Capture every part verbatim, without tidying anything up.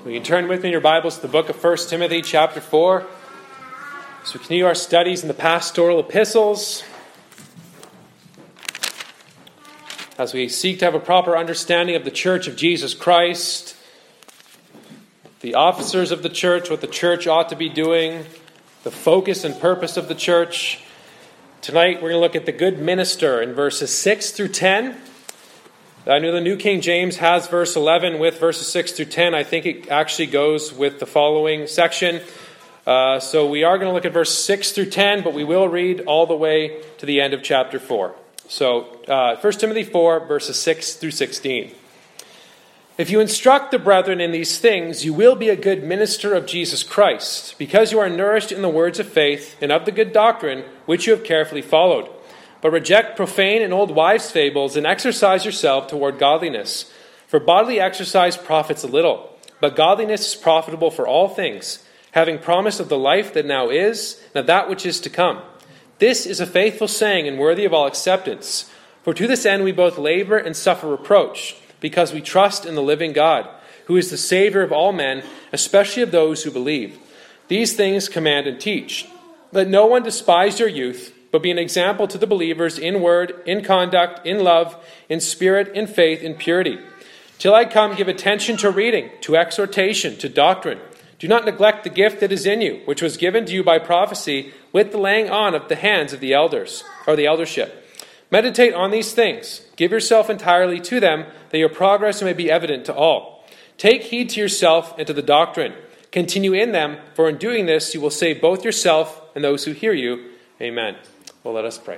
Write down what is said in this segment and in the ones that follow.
We can turn with me in your Bibles to the book of First Timothy chapter four. So we continue our studies in the pastoral epistles as we seek to have a proper understanding of the Church of Jesus Christ, the officers of the church, what the church ought to be doing, the focus and purpose of the church. Tonight we're going to look at the good minister in verses six through ten. I know the New King James has verse eleven with verses six through ten. I think it actually goes with the following section. Uh, so we are going to look at verse six through ten, but we will read all the way to the end of chapter four. So uh, First Timothy four, verses six through sixteen. If you instruct the brethren in these things, you will be a good minister of Jesus Christ, because you are nourished in the words of faith and of the good doctrine which you have carefully followed. But reject profane and old wives' fables, and exercise yourself toward godliness. For bodily exercise profits a little, but godliness is profitable for all things, having promise of the life that now is, and of that which is to come. This is a faithful saying and worthy of all acceptance. For to this end we both labor and suffer reproach, because we trust in the living God, who is the Savior of all men, especially of those who believe. These things command and teach. Let no one despise your youth, but be an example to the believers in word, in conduct, in love, in spirit, in faith, in purity. Till I come, give attention to reading, to exhortation, to doctrine. Do not neglect the gift that is in you, which was given to you by prophecy, with the laying on of the hands of the elders, or the eldership. Meditate on these things. Give yourself entirely to them, that your progress may be evident to all. Take heed to yourself and to the doctrine. Continue in them, for in doing this you will save both yourself and those who hear you. Amen. Well, let us pray.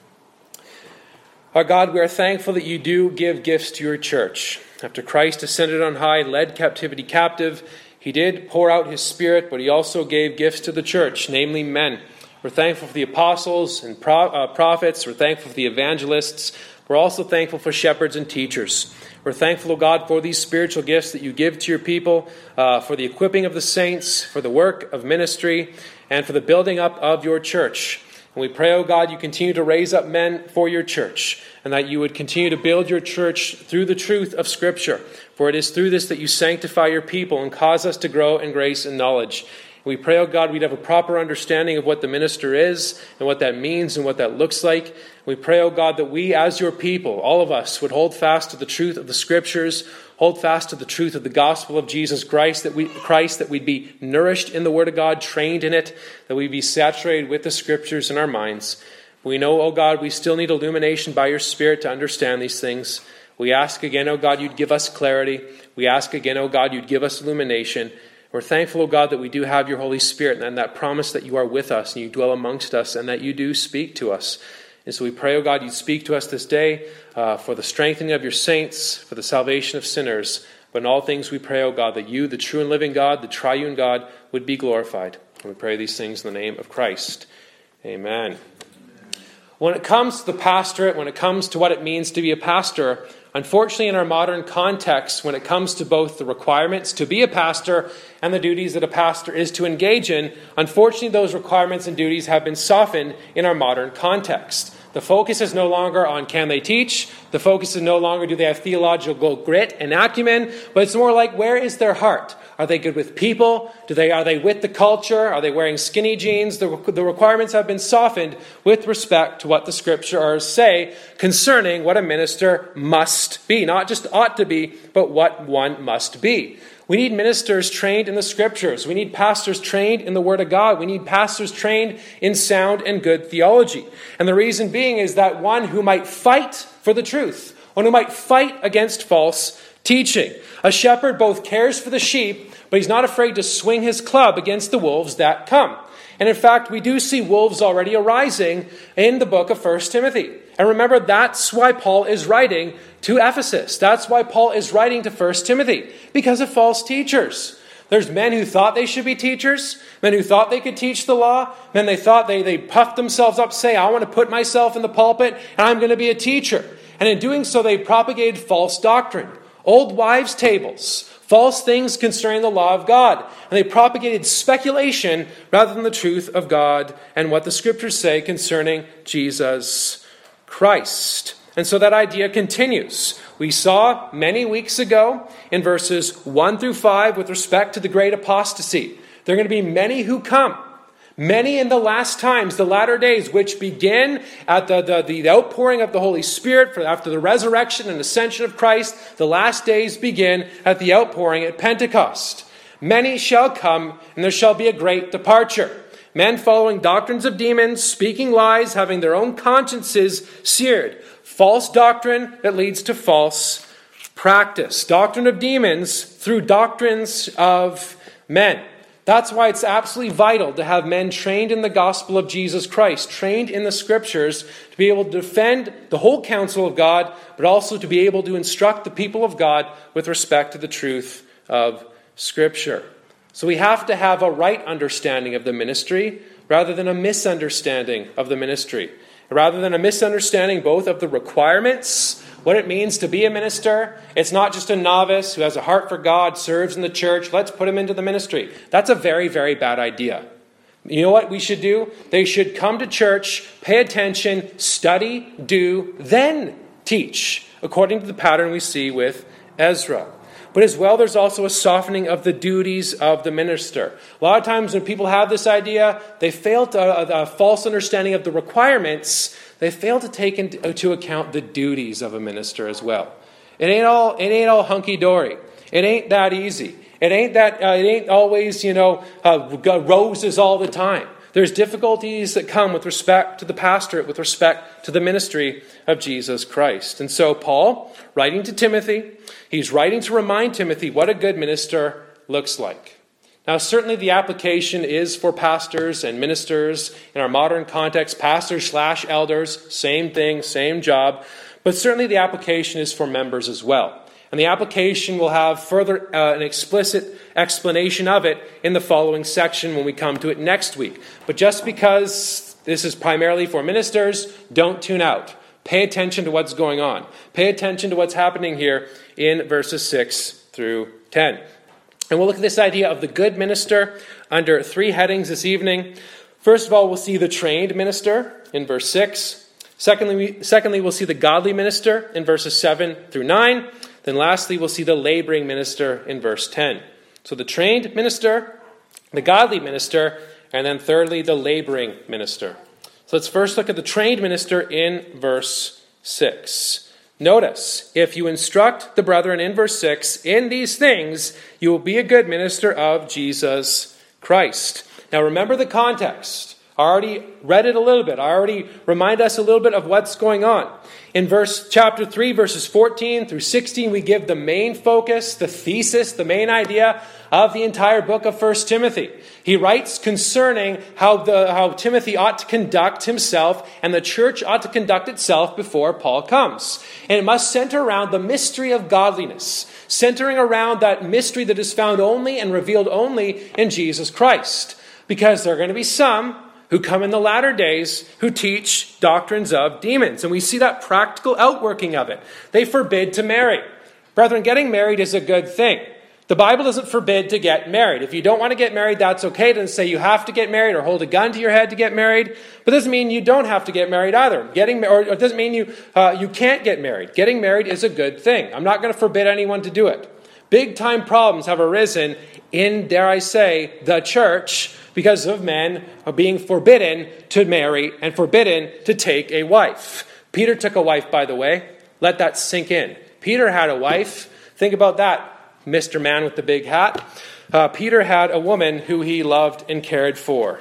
Our God, we are thankful that you do give gifts to your church. After Christ ascended on high, led captivity captive, he did pour out his Spirit, but he also gave gifts to the church, namely men. We're thankful for the apostles and pro- uh, prophets. We're thankful for the evangelists. We're also thankful for shepherds and teachers. We're thankful, O God, for these spiritual gifts that you give to your people, uh, for the equipping of the saints, for the work of ministry, and for the building up of your church. And we pray, O God, you continue to raise up men for your church, and that you would continue to build your church through the truth of Scripture. For it is through this that you sanctify your people and cause us to grow in grace and knowledge. And we pray, O God, we'd have a proper understanding of what the minister is and what that means and what that looks like. We pray, O God, that we as your people, all of us, would hold fast to the truth of the Scriptures, hold fast to the truth of the gospel of Jesus Christ, that we Christ, that we'd be nourished in the Word of God, trained in it, that we'd be saturated with the Scriptures in our minds. We know, O God, we still need illumination by your Spirit to understand these things. We ask again, O God, you'd give us clarity. We ask again, O God, you'd give us illumination. We're thankful, O God, that we do have your Holy Spirit and that promise that you are with us and you dwell amongst us and that you do speak to us. And so we pray, O God, you'd speak to us this day uh, for the strengthening of your saints, for the salvation of sinners. But in all things we pray, O God, that you, the true and living God, the triune God, would be glorified. And we pray these things in the name of Christ. Amen. When it comes to the pastorate, when it comes to what it means to be a pastor, unfortunately in our modern context, when it comes to both the requirements to be a pastor and the duties that a pastor is to engage in, unfortunately those requirements and duties have been softened in our modern context. The focus is no longer on can they teach. The focus is no longer do they have theological grit and acumen, but it's more like where is their heart? Are they good with people? Do they are they with the culture? Are they wearing skinny jeans? The, the requirements have been softened with respect to what the Scriptures say concerning what a minister must be. Not just ought to be, but what one must be. We need ministers trained in the Scriptures. We need pastors trained in the Word of God. We need pastors trained in sound and good theology. And the reason being is that one who might fight for the truth, one who might fight against false teaching. A shepherd both cares for the sheep, but he's not afraid to swing his club against the wolves that come. And in fact, we do see wolves already arising in the book of First Timothy. And remember, that's why Paul is writing to Ephesus. That's why Paul is writing to First Timothy, because of false teachers. There's men who thought they should be teachers, men who thought they could teach the law, men they thought they, they puffed themselves up, say, I want to put myself in the pulpit and I'm going to be a teacher. And in doing so, they propagated false doctrine, old wives' tables, false things concerning the law of God. And they propagated speculation rather than the truth of God and what the Scriptures say concerning Jesus Christ. And so that idea continues. We saw many weeks ago in verses one through five with respect to the great apostasy. There are going to be many who come. Many in the last times, the latter days, which begin at the, the, the outpouring of the Holy Spirit for after the resurrection and ascension of Christ. The last days begin at the outpouring at Pentecost. Many shall come, and there shall be a great departure. Men following doctrines of demons, speaking lies, having their own consciences seared. False doctrine that leads to false practice. Doctrine of demons through doctrines of men. That's why it's absolutely vital to have men trained in the gospel of Jesus Christ, trained in the scriptures, to be able to defend the whole counsel of God, but also to be able to instruct the people of God with respect to the truth of Scripture. So we have to have a right understanding of the ministry rather than a misunderstanding of the ministry. Rather than a misunderstanding both of the requirements, what it means to be a minister. It's not just a novice who has a heart for God, serves in the church. Let's put him into the ministry. That's a very, very bad idea. You know what we should do? They should come to church, pay attention, study, do, then teach, according to the pattern we see with Ezra. But as well, there's also a softening of the duties of the minister. A lot of times when people have this idea, they fail to a, a false understanding of the requirements. They fail to take into account the duties of a minister as well. It ain't all it ain't all hunky dory. It ain't that easy. It ain't that uh, it ain't always you know uh, roses all the time. There's difficulties that come with respect to the pastorate, with respect to the ministry of Jesus Christ. And so Paul, writing to Timothy, he's writing to remind Timothy what a good minister looks like. Now, certainly the application is for pastors and ministers in our modern context, pastors slash elders, same thing, same job. But certainly the application is for members as well. And the application will have further uh, an explicit explanation of it in the following section when we come to it next week. But just because this is primarily for ministers, don't tune out. Pay attention to what's going on. Pay attention to what's happening here in verses six through ten. And we'll look at this idea of the good minister under three headings this evening. First of all, we'll see the trained minister in verse six. Secondly, secondly, we'll see the godly minister in verses seven through nine. Then lastly, we'll see the laboring minister in verse ten. So the trained minister, the godly minister, and then thirdly, the laboring minister. So let's first look at the trained minister in verse six. Notice, if you instruct the brethren in verse six, in these things, you will be a good minister of Jesus Christ. Now remember the context. I already read it a little bit. I already remind us a little bit of what's going on. In verse chapter three, verses fourteen through sixteen, we give the main focus, the thesis, the main idea of the entire book of First Timothy. He writes concerning how the how Timothy ought to conduct himself and the church ought to conduct itself before Paul comes. And it must center around the mystery of godliness, centering around that mystery that is found only and revealed only in Jesus Christ. Because there are going to be some who come in the latter days who teach doctrines of demons. And we see that practical outworking of it. They forbid to marry. Brethren, getting married is a good thing. The Bible doesn't forbid to get married. If you don't want to get married, that's okay. It doesn't say you have to get married or hold a gun to your head to get married. But it doesn't mean you don't have to get married either. Getting or it doesn't mean you uh, you can't get married. Getting married is a good thing. I'm not going to forbid anyone to do it. Big time problems have arisen in, dare I say, the church because of men being forbidden to marry and forbidden to take a wife. Peter took a wife, by the way. Let that sink in. Peter had a wife. Think about that, Mister Man with the big hat. Uh, Peter had a woman who he loved and cared for.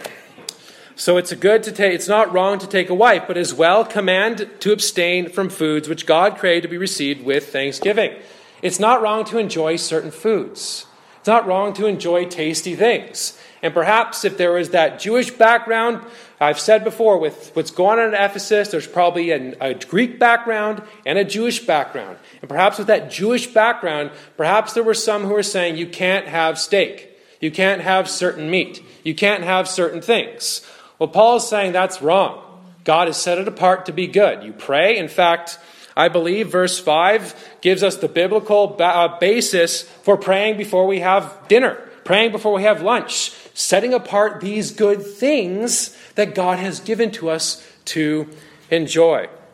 So it's good to take. It's not wrong to take a wife, but as well command to abstain from foods which God created to be received with thanksgiving. It's not wrong to enjoy certain foods. It's not wrong to enjoy tasty things. And perhaps if there was that Jewish background, I've said before, with what's going on in Ephesus, there's probably a, a Greek background and a Jewish background. And perhaps with that Jewish background, perhaps there were some who were saying you can't have steak. You can't have certain meat. You can't have certain things. Well, Paul is saying that's wrong. God has set it apart to be good. You pray. In fact, I believe verse five gives us the biblical ba- basis for praying before we have dinner, praying before we have lunch, setting apart these good things that God has given to us to enjoy.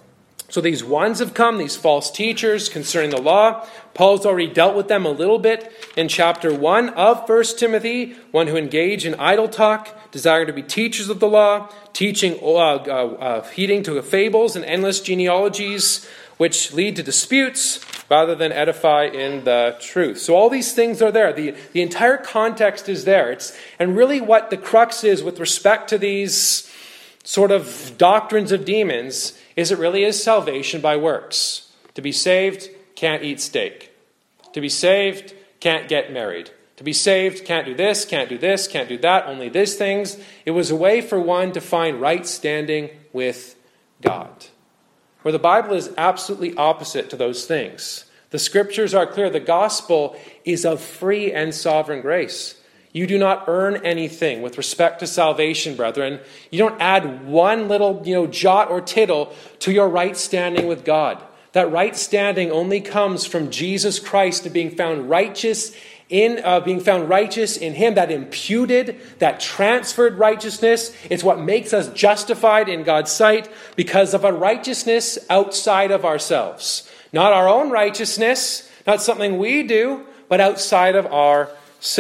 So these ones have come, these false teachers concerning the law. Paul's already dealt with them a little bit in chapter one of First Timothy, one who engage in idle talk, desiring to be teachers of the law, teaching, uh, uh, uh, heeding to fables and endless genealogies, which lead to disputes rather than edify in the truth. So all these things are there. The, the entire context is there. It's, and really what the crux is with respect to these sort of doctrines of demons is it really is salvation by works. To be saved, can't eat steak. To be saved, can't get married. To be saved, can't do this, can't do this, can't do that, only these things. It was a way for one to find right standing with God. Where the Bible is absolutely opposite to those things. The scriptures are clear. The gospel is of free and sovereign grace. You do not earn anything with respect to salvation, brethren. You don't add one little, you know, jot or tittle to your right standing with God. That right standing only comes from Jesus Christ and being found righteous in uh, being found righteous in Him. That imputed, that transferred righteousness, it's what makes us justified in God's sight because of a righteousness outside of ourselves. Not our own righteousness, not something we do, but outside of ourselves.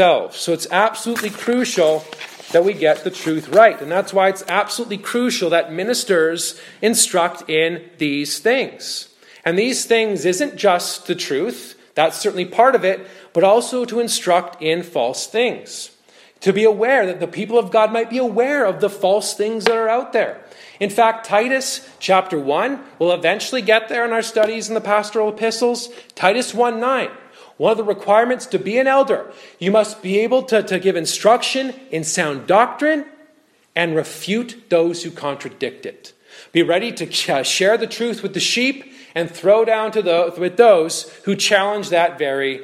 So it's absolutely crucial that we get the truth right. And that's why it's absolutely crucial that ministers instruct in these things. And these things isn't just the truth. That's certainly part of it, but also to instruct in false things. To be aware that the people of God might be aware of the false things that are out there. In fact, Titus chapter one, we'll eventually get there in our studies in the pastoral epistles. Titus one nine. One of the requirements to be an elder, you must be able to, to give instruction in sound doctrine and refute those who contradict it. Be ready to uh, share the truth with the sheep and throw down to the, with those who challenge that very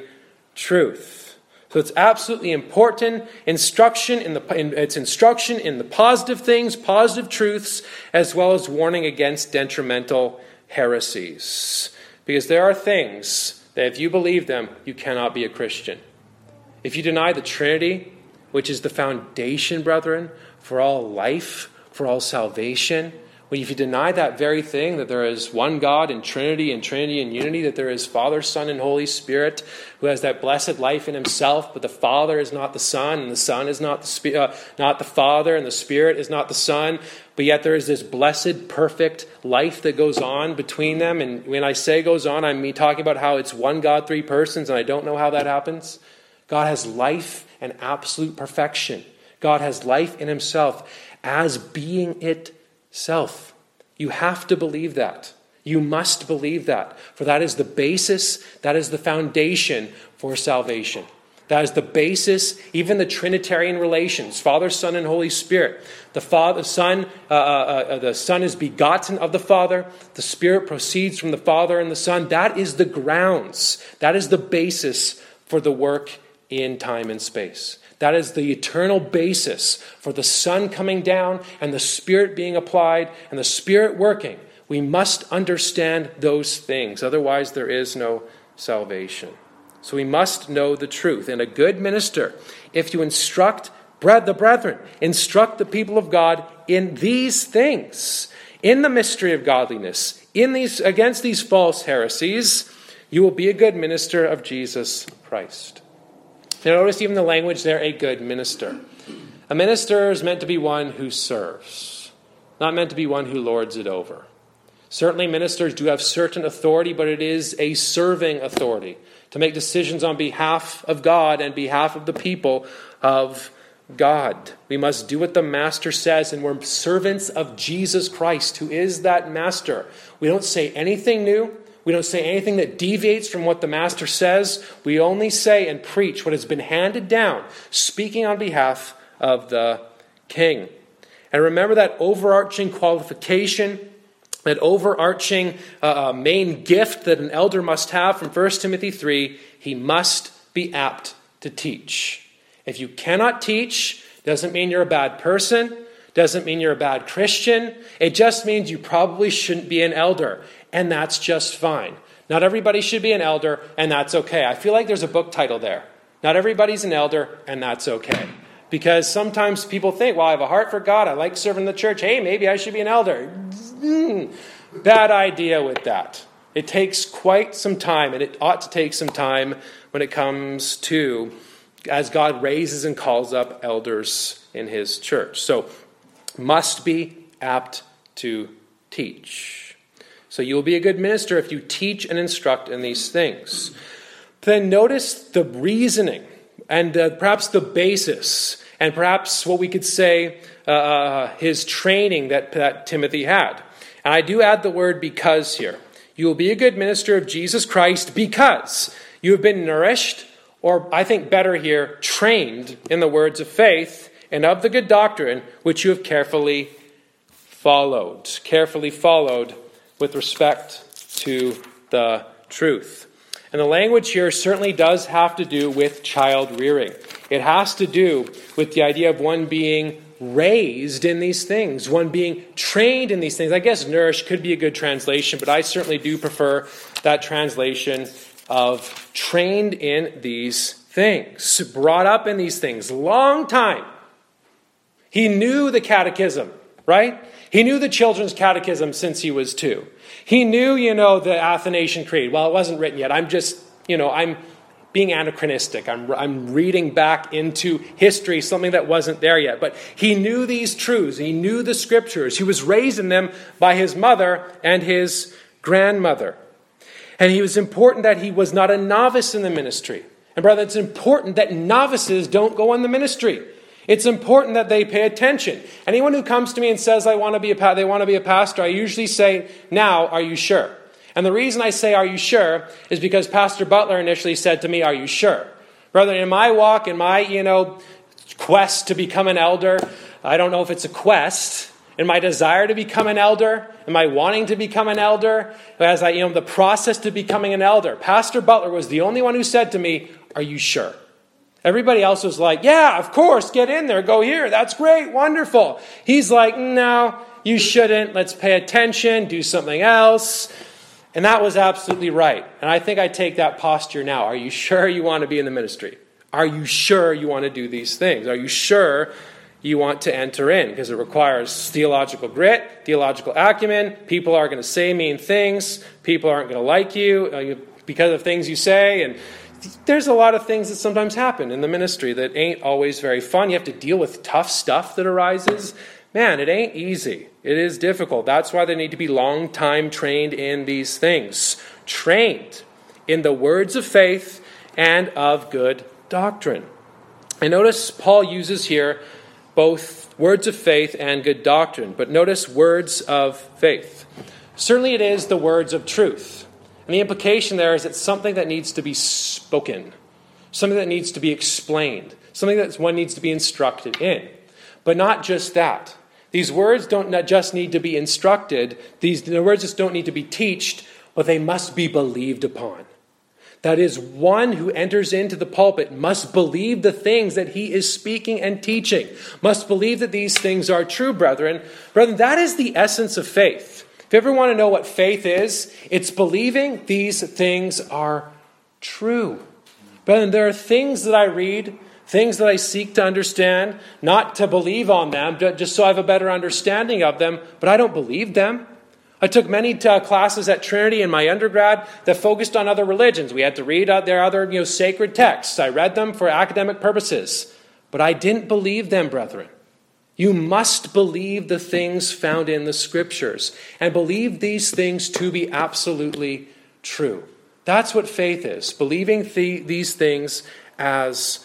truth. So it's absolutely important instruction in the in, it's instruction in the positive things, positive truths, as well as warning against detrimental heresies. Because there are things that if you believe them, you cannot be a Christian. If you deny the Trinity, which is the foundation, brethren, for all life, for all salvation, when if you deny that very thing, that there is one God in Trinity and Trinity and unity, that there is Father, Son, and Holy Spirit who has that blessed life in Himself, but the Father is not the Son, and the Son is not the Sp- uh, not the Father, and the Spirit is not the Son, but yet there is this blessed, perfect life that goes on between them. And when I say goes on, I mean talking about how it's one God, three persons, and I don't know how that happens. God has life and absolute perfection. God has life in Himself as being itself. You have to believe that. You must believe that. For that is the basis, that is the foundation for salvation. That is the basis, even the Trinitarian relations, Father, Son, and Holy Spirit. The Father, Son, uh, uh, the Son is begotten of the Father. The Spirit proceeds from the Father and the Son. That is the grounds. That is the basis for the work in time and space. That is the eternal basis for the Son coming down and the Spirit being applied and the Spirit working. We must understand those things. Otherwise, there is no salvation. So we must know the truth. And a good minister, if you instruct the brethren, instruct the people of God in these things, in the mystery of godliness, in these against these false heresies, you will be a good minister of Jesus Christ. Now notice even the language there, a good minister. A minister is meant to be one who serves, not meant to be one who lords it over. Certainly ministers do have certain authority, but it is a serving authority to make decisions on behalf of God and behalf of the people of God. We must do what the Master says, and we're servants of Jesus Christ, who is that Master. We don't say anything new. We don't say anything that deviates from what the Master says. We only say and preach what has been handed down, speaking on behalf of the King. And remember that overarching qualification, that overarching uh, main gift that an elder must have from First Timothy three, he must be apt to teach. If you cannot teach, doesn't mean you're a bad person, doesn't mean you're a bad Christian. It just means you probably shouldn't be an elder, and that's just fine. Not everybody should be an elder, and that's okay. I feel like there's a book title there. Not everybody's an elder, and that's okay. Because sometimes people think, well, I have a heart for God. I like serving the church. Hey, maybe I should be an elder. Mm. Bad idea with that. It takes quite some time, and it ought to take some time when it comes to, as God raises and calls up elders in his church. So, must be apt to teach. So you'll be a good minister if you teach and instruct in these things. Then notice the reasoning and uh, perhaps the basis and perhaps what we could say uh, his training that, that Timothy had. And I do add the word because here. You will be a good minister of Jesus Christ because you have been nourished, or I think better here, trained in the words of faith and of the good doctrine which you have carefully followed. Carefully followed with respect to the truth. And the language here certainly does have to do with child rearing. It has to do with the idea of one being raised in these things, one being trained in these things. I guess nourished could be a good translation, but I certainly do prefer that translation of trained in these things, brought up in these things, long time. He knew the catechism, right? He knew the children's catechism since he was two. He knew, you know, the Athanasian Creed. Well, it wasn't written yet. I'm just, you know, I'm being anachronistic. I'm, I'm reading back into history, something that wasn't there yet. But he knew these truths. He knew the scriptures. He was raised in them by his mother and his grandmother. And he was important that he was not a novice in the ministry. And brother, it's important that novices don't go in the ministry. It's important that they pay attention. Anyone who comes to me and says I want to be a they want to be a pastor, I usually say, "Now, are you sure?" And the reason I say, "Are you sure?" is because Pastor Butler initially said to me, "Are you sure?" Brother, in my walk, in my, you know, quest to become an elder, I don't know if it's a quest. In my desire to become an elder, in my wanting to become an elder, as I, you know, the process to becoming an elder, Pastor Butler was the only one who said to me, "Are you sure?" Everybody else was like, "Yeah, of course, get in there, go here, that's great, wonderful." He's like, "No, you shouldn't, let's pay attention, do something else." And that was absolutely right. And I think I take that posture now. Are you sure you want to be in the ministry? Are you sure you want to do these things? Are you sure you want to enter in? Because it requires theological grit, theological acumen. People are going to say mean things. People aren't going to like you because of things you say. And there's a lot of things that sometimes happen in the ministry that ain't always very fun. You have to deal with tough stuff that arises. Man, it ain't easy. It is difficult. That's why they need to be long time trained in these things. Trained in the words of faith and of good doctrine. And notice Paul uses here both words of faith and good doctrine. But notice words of faith. Certainly it is the words of truth. And the implication there is it's something that needs to be spoken, something that needs to be explained, something that one needs to be instructed in. But not just that. These words don't not just need to be instructed. These the words just don't need to be taught, but they must be believed upon. That is, one who enters into the pulpit must believe the things that he is speaking and teaching, must believe that these things are true, brethren. Brethren, that is the essence of faith. If you ever want to know what faith is, it's believing these things are true. But there are things that I read, things that I seek to understand, not to believe on them, just so I have a better understanding of them, but I don't believe them. I took many uh, classes at Trinity in my undergrad that focused on other religions. We had to read uh, their other you know, sacred texts. I read them for academic purposes, but I didn't believe them, brethren. You must believe the things found in the Scriptures and believe these things to be absolutely true. That's what faith is, believing the, these things as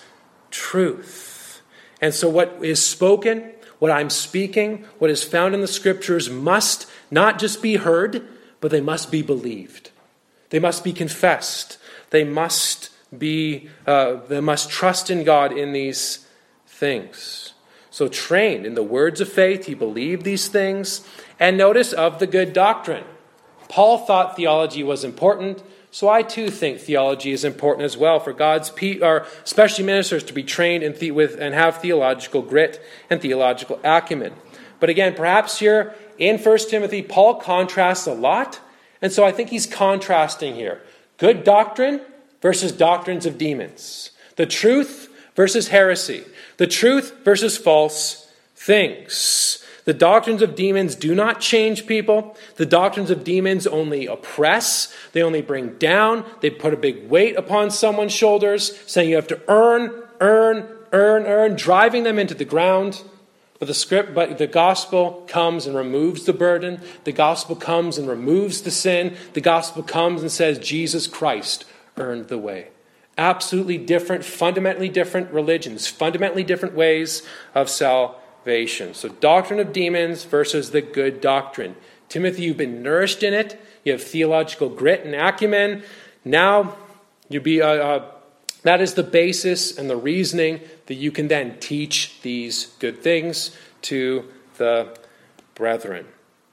truth. And so what is spoken, what I'm speaking, what is found in the Scriptures must not just be heard, but they must be believed. They must be confessed. They must be, uh, they must trust in God in these things. So trained in the words of faith, he believed these things. And notice of the good doctrine. Paul thought theology was important, so I too think theology is important as well for God's pe- or especially ministers to be trained in the- with and have theological grit and theological acumen. But again, perhaps here in First Timothy, Paul contrasts a lot, and so I think he's contrasting here. Good doctrine versus doctrines of demons. The truth versus heresy. The truth versus false things. The doctrines of demons do not change people. The doctrines of demons only oppress. They only bring down. They put a big weight upon someone's shoulders, saying you have to earn, earn, earn, earn, driving them into the ground. But the script, but the gospel comes and removes the burden. The gospel comes and removes the sin. The gospel comes and says Jesus Christ earned the way. Absolutely different, fundamentally different religions, fundamentally different ways of salvation. So doctrine of demons versus the good doctrine. Timothy, you've been nourished in it. You have theological grit and acumen. Now, you be uh, uh, that is the basis and the reasoning that you can then teach these good things to the brethren.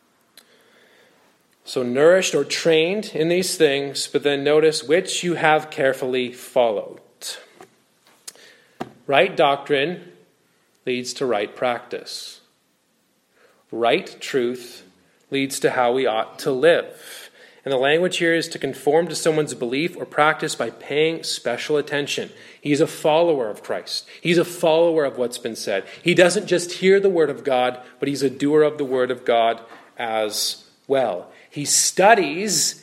So nourished or trained in these things, but then notice which you have carefully followed. Right doctrine leads to right practice. Right truth leads to how we ought to live. And the language here is to conform to someone's belief or practice by paying special attention. He's a follower of Christ. He's a follower of what's been said. He doesn't just hear the word of God, but he's a doer of the word of God as well. He studies,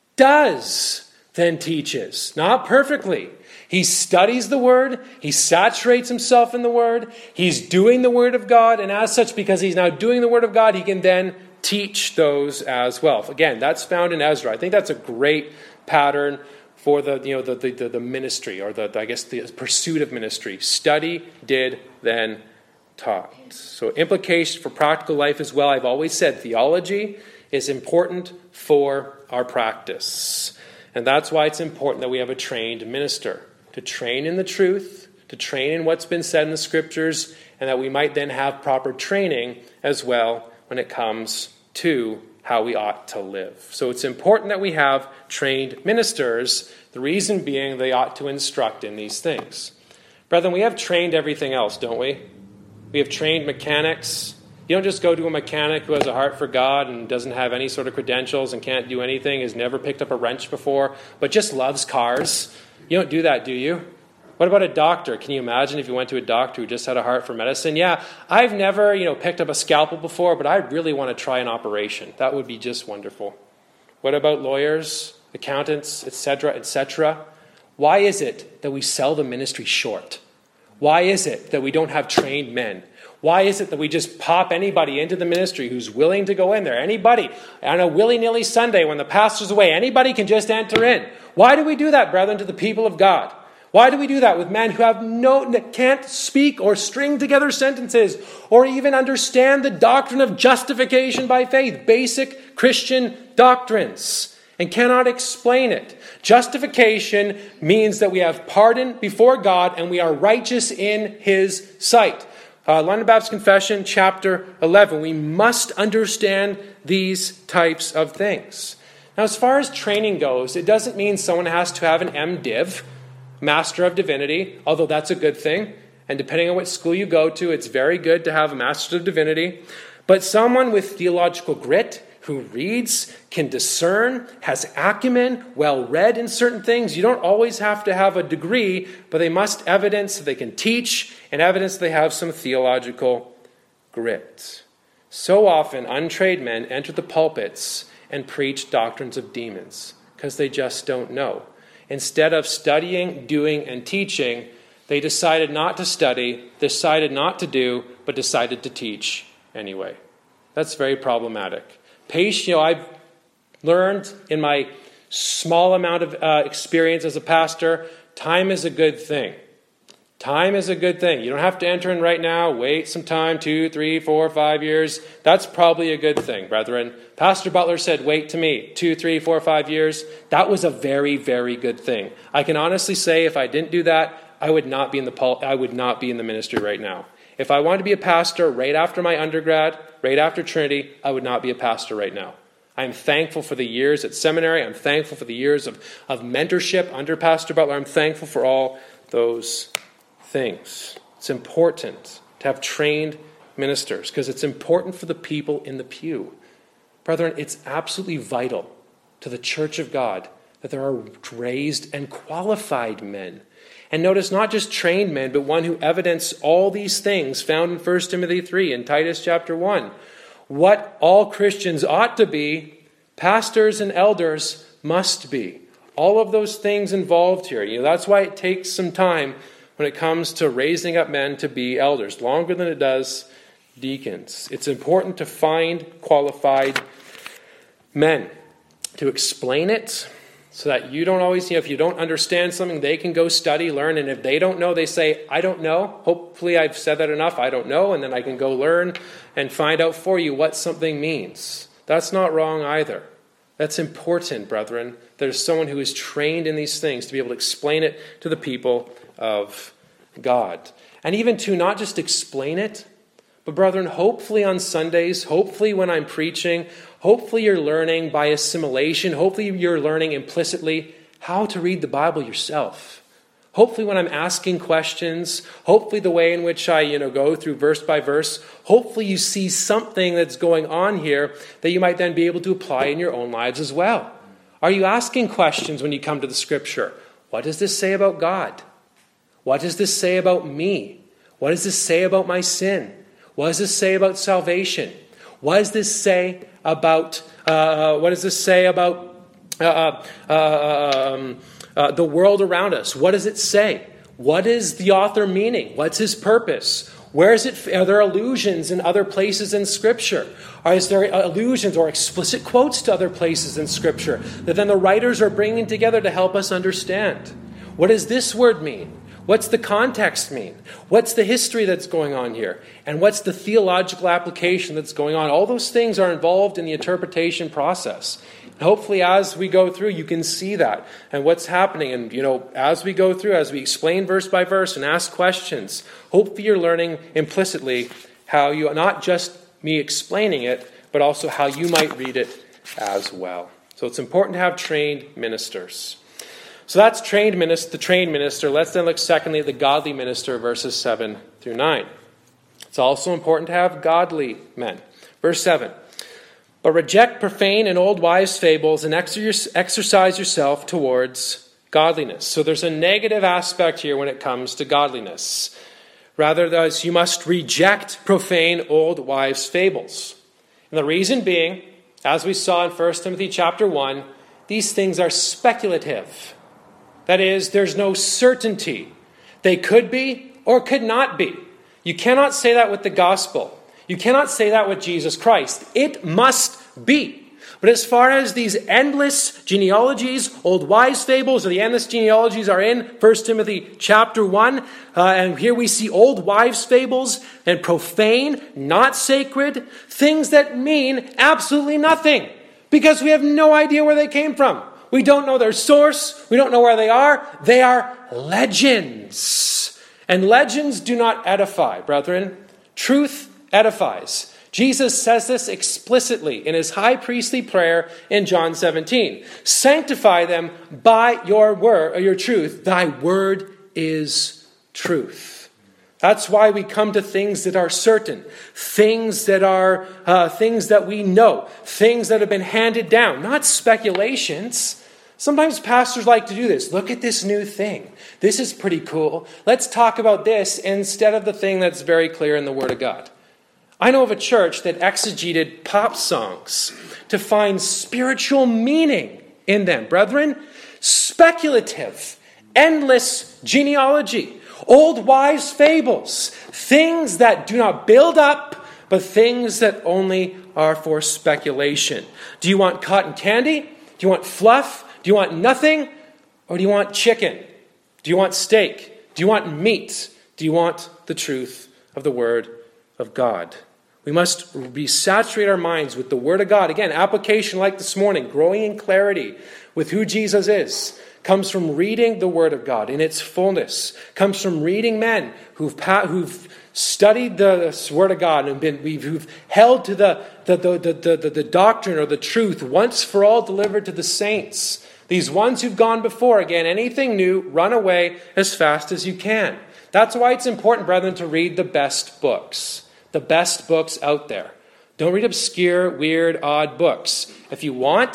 does, then teaches. Not perfectly. He studies the word. He saturates himself in the word. He's doing the word of God. And as such, because he's now doing the word of God, he can then teach those as well. Again, that's found in Ezra. I think that's a great pattern for the, you know, the, the, the ministry, or the, I guess, the pursuit of ministry. Study, did, then taught. So implication for practical life as well. I've always said theology is important for our practice. And that's why it's important that we have a trained minister, to train in the truth, to train in what's been said in the scriptures, and that we might then have proper training as well when it comes to how we ought to live. So it's important that we have trained ministers, the reason being they ought to instruct in these things. Brethren, we have trained everything else, don't we? We have trained mechanics. You don't just go to a mechanic who has a heart for God and doesn't have any sort of credentials and can't do anything, has never picked up a wrench before, but just loves cars. You don't do that, do you? What about a doctor? Can you imagine if you went to a doctor who just had a heart for medicine? Yeah, I've never, you know, picked up a scalpel before, but I really want to try an operation. That would be just wonderful. What about lawyers, accountants, et cetera, et cetera? Why is it that we sell the ministry short? Why is it that we don't have trained men? Why is it that we just pop anybody into the ministry who's willing to go in there? Anybody, on a willy-nilly Sunday when the pastor's away, anybody can just enter in. Why do we do that, brethren, to the people of God? Why do we do that with men who have no, can't speak or string together sentences or even understand the doctrine of justification by faith, basic Christian doctrines, and cannot explain it? Justification means that we have pardon before God and we are righteous in his sight. Uh, London Baptist Confession, chapter eleven. We must understand these types of things. Now, as far as training goes, it doesn't mean someone has to have an MDiv, Master of Divinity, although that's a good thing. And depending on what school you go to, it's very good to have a Master of Divinity. But someone with theological grit, who reads, can discern, has acumen, well-read in certain things. You don't always have to have a degree, but they must evidence that they can teach and evidence they have some theological grit. So often, untrained men enter the pulpits and preach doctrines of demons because they just don't know. Instead of studying, doing, and teaching, they decided not to study, decided not to do, but decided to teach anyway. That's very problematic. Patience, you know, I've learned in my small amount of uh, experience as a pastor, time is a good thing. Time is a good thing. You don't have to enter in right now. Wait some time, two, three, four, five years. That's probably a good thing, brethren. Pastor Butler said, wait to me, two, three, four, five years. That was a very, very good thing. I can honestly say if I didn't do that, I would not be in the pul- I would not be in the ministry right now. If I wanted to be a pastor right after my undergrad, right after Trinity, I would not be a pastor right now. I'm thankful for the years at seminary. I'm thankful for the years of, of mentorship under Pastor Butler. I'm thankful for all those things. It's important to have trained ministers because it's important for the people in the pew. Brethren, it's absolutely vital to the church of God that there are raised and qualified men. And notice, not just trained men, but one who evidence all these things found in First Timothy three and Titus chapter one. What all Christians ought to be, pastors and elders must be. All of those things involved here. You know, that's why it takes some time when it comes to raising up men to be elders, longer than it does deacons. It's important to find qualified men to explain it so that you don't always, you know, if you don't understand something, they can go study, learn, and if they don't know, they say, I don't know. Hopefully I've said that enough, I don't know, and then I can go learn and find out for you what something means. That's not wrong either. That's important, brethren. There's someone who is trained in these things to be able to explain it to the people of God. And even to not just explain it, but brethren, hopefully on Sundays, hopefully when I'm preaching, hopefully you're learning by assimilation, hopefully you're learning implicitly how to read the Bible yourself. Hopefully when I'm asking questions, hopefully the way in which I, you know, go through verse by verse, hopefully you see something that's going on here that you might then be able to apply in your own lives as well. Are you asking questions when you come to the Scripture? What does this say about God? What does this say about me? What does this say about my sin? What does this say about salvation? What does this say about uh, what does this say about uh, uh, um, uh, the world around us? What does it say? What is the author meaning? What's his purpose? Where is it? Are there allusions in other places in Scripture? Or is there allusions or explicit quotes to other places in Scripture that then the writers are bringing together to help us understand? What does this word mean? What's the context mean? What's the history that's going on here? And what's the theological application that's going on? All those things are involved in the interpretation process. And hopefully as we go through, you can see that and what's happening. And, you know, as we go through, as we explain verse by verse and ask questions, hopefully you're learning implicitly how you, not just me explaining it, but also how you might read it as well. So it's important to have trained ministers. So that's trained minister, the trained minister. Let's then look secondly at the godly minister, verses seven through nine. It's also important to have godly men. Verse seven. But reject profane and old wives' fables and exercise yourself towards godliness. So there's a negative aspect here when it comes to godliness. Rather, thus, you must reject profane old wives' fables. And the reason being, as we saw in First Timothy chapter one, these things are speculative. That is, there's no certainty. They could be or could not be. You cannot say that with the gospel. You cannot say that with Jesus Christ. It must be. But as far as these endless genealogies, old wives' fables, or the endless genealogies are in First Timothy chapter one, uh, and here we see old wives' fables and profane, not sacred, things that mean absolutely nothing because we have no idea where they came from. We don't know their source. We don't know where they are. They are legends. And legends do not edify, brethren. Truth edifies. Jesus says this explicitly in his high priestly prayer in John seventeen. Sanctify them by your word, or your truth. Thy word is truth. That's why we come to things that are certain, things that are uh, things that we know, things that have been handed down, not speculations. Sometimes pastors like to do this. Look at this new thing. This is pretty cool. Let's talk about this instead of the thing that's very clear in the Word of God. I know of a church that exegeted pop songs to find spiritual meaning in them. Brethren, speculative, endless genealogy, old wives' fables, things that do not build up, but things that only are for speculation. Do you want cotton candy? Do you want fluff? Do you want nothing? Or do you want chicken? Do you want steak? Do you want meat? Do you want the truth of the Word of God? We must be saturate our minds with the Word of God. Again, application like this morning, growing in clarity with who Jesus is, comes from reading the Word of God in its fullness, comes from reading men who've who've studied the Word of God and been who've held to the the, the, the, the, the doctrine or the truth once for all delivered to the saints. These ones who've gone before, again, anything new, run away as fast as you can. That's why it's important, brethren, to read the best books. The best books out there. Don't read obscure, weird, odd books. If you want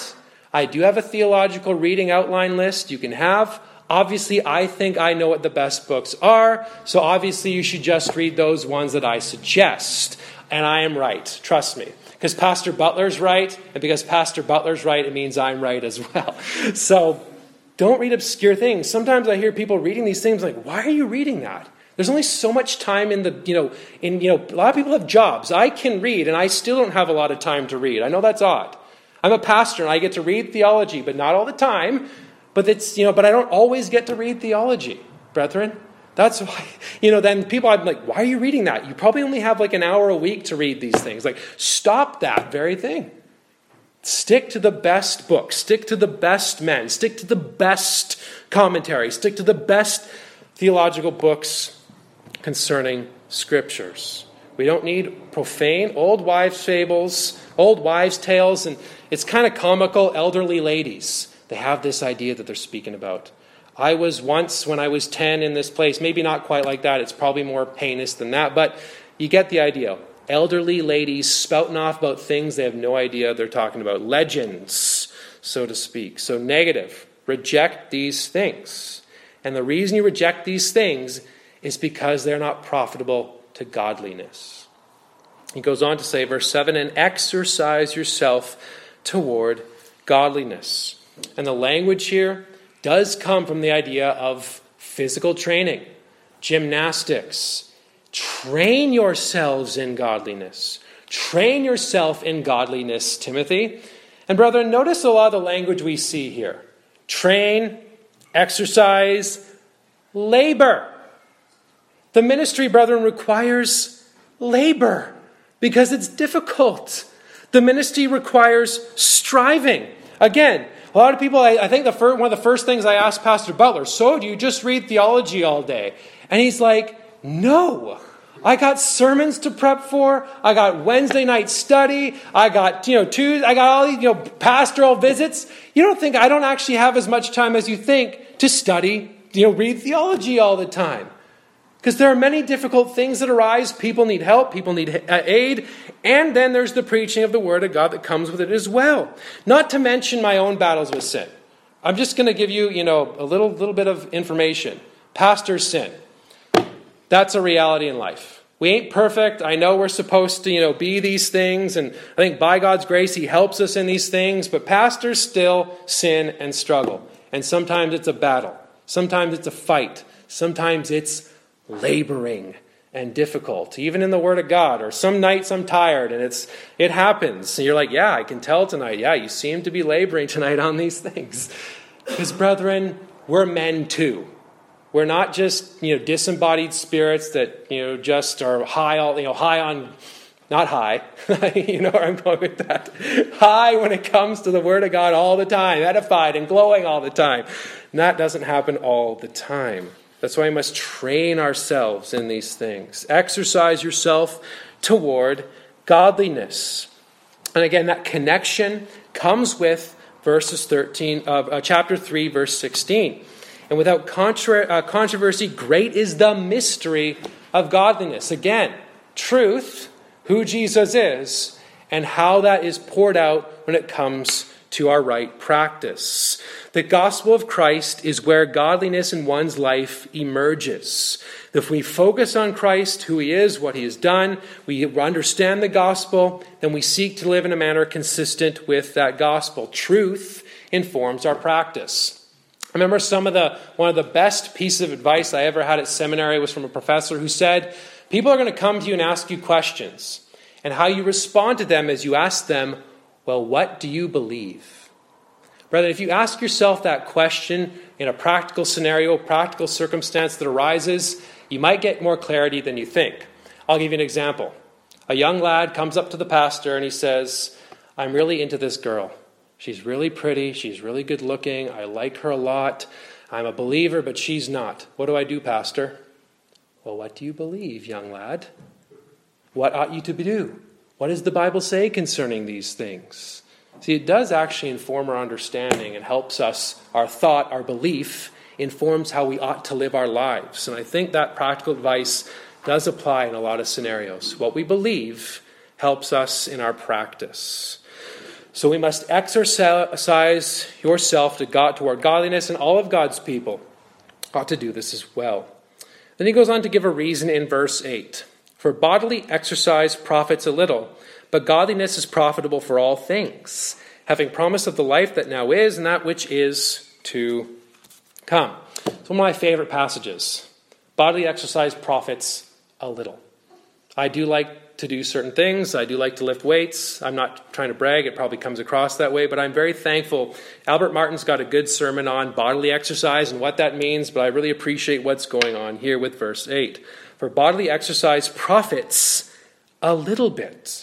I do have a theological reading outline list you can have. Obviously, I think I know what the best books are, so obviously you should just read those ones that I suggest. And I am right, trust me. Because Pastor Butler's right, and because Pastor Butler's right, it means I'm right as well. So don't read obscure things. Sometimes I hear people reading these things like, why are you reading that? There's only so much time in the, you know, in, you know, a lot of people have jobs. I can read, and I still don't have a lot of time to read. I know that's odd. I'm a pastor, and I get to read theology, but not all the time. But it's, you know, but I don't always get to read theology, brethren. That's why, you know, then people, I'm like, why are you reading that? You probably only have like an hour a week to read these things. Like, stop that very thing. Stick to the best books. Stick to the best men. Stick to the best commentary. Stick to the best theological books concerning scriptures. We don't need profane old wives' fables, old wives' tales, and it's kind of comical, elderly ladies. They have this idea that they're speaking about. I was once, when I was ten, in this place. Maybe not quite like that. It's probably more heinous than that. But you get the idea. Elderly ladies spouting off about things they have no idea they're talking about. Legends, so to speak. So negative. Reject these things. And the reason you reject these things is because they're not profitable to godliness. He goes on to say, verse seven, and exercise yourself toward godliness. And the language here does come from the idea of physical training, gymnastics. Train yourselves in godliness. Train yourself in godliness, Timothy. And brethren, notice a lot of the language we see here. Train, exercise, labor. The ministry, brethren, requires labor because it's difficult. The ministry requires striving. Again, a lot of people, I, I think the first, one of the first things I asked Pastor Butler, so do you just read theology all day? And he's like, no. I got sermons to prep for. I got Wednesday night study. I got, you know, Tuesday, I got all these, you know, pastoral visits. You don't think I don't actually have as much time as you think to study, you know, read theology all the time. Because there are many difficult things that arise. People need help. People need aid. And then there's the preaching of the Word of God that comes with it as well. Not to mention my own battles with sin. I'm just going to give you, you know, a little, little bit of information. Pastor sin. That's a reality in life. We ain't perfect. I know we're supposed to, you know, be these things. And I think by God's grace, He helps us in these things. But pastors still sin and struggle. And sometimes it's a battle. Sometimes it's a fight. Sometimes it's laboring and difficult, even in the Word of God. Or some nights I'm tired and it's it happens. And you're like, yeah, I can tell tonight. Yeah, you seem to be laboring tonight on these things. Because, brethren, we're men too. We're not just, you know, disembodied spirits that, you know, just are high, all, you know, high on, not high. You know where I'm going with that. High when it comes to the Word of God all the time, edified and glowing all the time. And that doesn't happen all the time. That's why we must train ourselves in these things. Exercise yourself toward godliness. And again, that connection comes with verses thirteen of uh, chapter three, verse sixteen. And without contra- uh, controversy, great is the mystery of godliness. Again, truth, who Jesus is, and how that is poured out when it comes to our right practice. The gospel of Christ is where godliness in one's life emerges. If we focus on Christ, who He is, what He has done, we understand the gospel, then we seek to live in a manner consistent with that gospel. Truth informs our practice. I remember some of the one of the best pieces of advice I ever had at seminary was from a professor who said, people are going to come to you and ask you questions, and how you respond to them as you ask them, well, what do you believe? Brother, if you ask yourself that question in a practical scenario, practical circumstance that arises, you might get more clarity than you think. I'll give you an example. A young lad comes up to the pastor and he says, I'm really into this girl. She's really pretty. She's really good looking. I like her a lot. I'm a believer, but she's not. What do I do, pastor? Well, what do you believe, young lad? What ought you to do? What does the Bible say concerning these things? See, it does actually inform our understanding and helps us, our thought, our belief, informs how we ought to live our lives. And I think that practical advice does apply in a lot of scenarios. What we believe helps us in our practice. So we must exercise yourself to God, toward godliness, and all of God's people ought to do this as well. Then he goes on to give a reason in verse eight. For bodily exercise profits a little, but godliness is profitable for all things, having promise of the life that now is and that which is to come. It's one of my favorite passages. Bodily exercise profits a little. I do like to do certain things. I do like to lift weights. I'm not trying to brag. It probably comes across that way, but I'm very thankful. Albert Martin's got a good sermon on bodily exercise and what that means, but I really appreciate what's going on here with verse eight. For bodily exercise profits a little bit,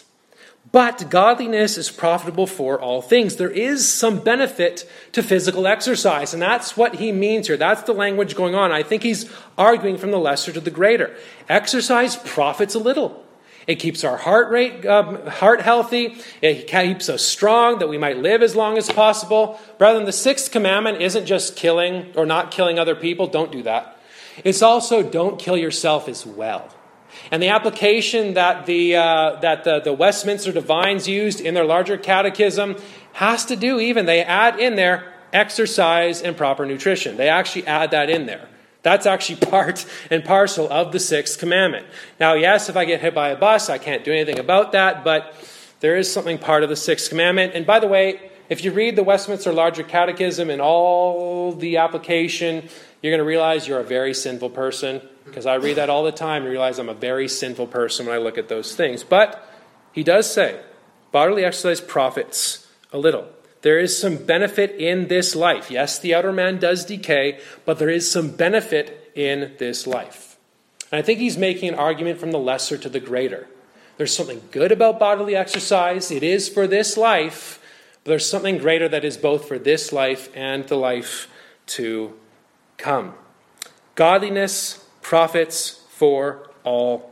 but godliness is profitable for all things. There is some benefit to physical exercise, and that's what he means here. That's the language going on. I think he's arguing from the lesser to the greater. Exercise profits a little. It keeps our heart rate, um, heart healthy. It keeps us strong, that we might live as long as possible. Brethren, the sixth commandment isn't just killing or not killing other people. Don't do that. It's also don't kill yourself as well. And the application that the uh, that the, the Westminster Divines used in their larger catechism has to do even, they add in there exercise and proper nutrition. They actually add that in there. That's actually part and parcel of the sixth commandment. Now, yes, if I get hit by a bus, I can't do anything about that, but there is something part of the sixth commandment. And by the way, if you read the Westminster Larger Catechism and all the application, you're going to realize you're a very sinful person, because I read that all the time and realize I'm a very sinful person when I look at those things. But he does say, bodily exercise profits a little. There is some benefit in this life. Yes, the outer man does decay, but there is some benefit in this life. And I think he's making an argument from the lesser to the greater. There's something good about bodily exercise. It is for this life, but there's something greater that is both for this life and the life to come. Godliness profits for all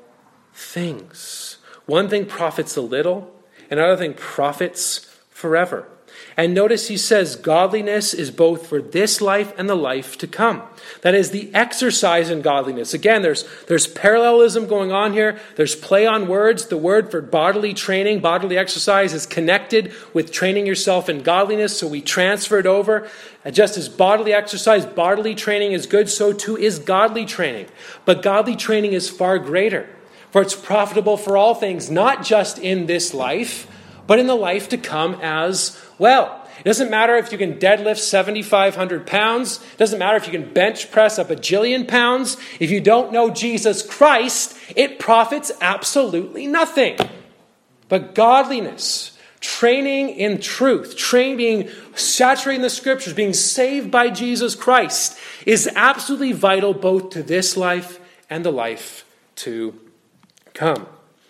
things. One thing profits a little, another thing profits forever. And notice he says godliness is both for this life and the life to come. That is the exercise in godliness. Again, there's, there's parallelism going on here. There's play on words. The word for bodily training, bodily exercise is connected with training yourself in godliness. So we transfer it over. And just as bodily exercise, bodily training is good, so too is godly training. But godly training is far greater. For it's profitable for all things, not just in this life, but in the life to come as well. It doesn't matter if you can deadlift seventy-five hundred pounds. It doesn't matter if you can bench press up a jillion pounds. If you don't know Jesus Christ, it profits absolutely nothing. But godliness, training in truth, training, being saturated in the scriptures, being saved by Jesus Christ is absolutely vital both to this life and the life to come.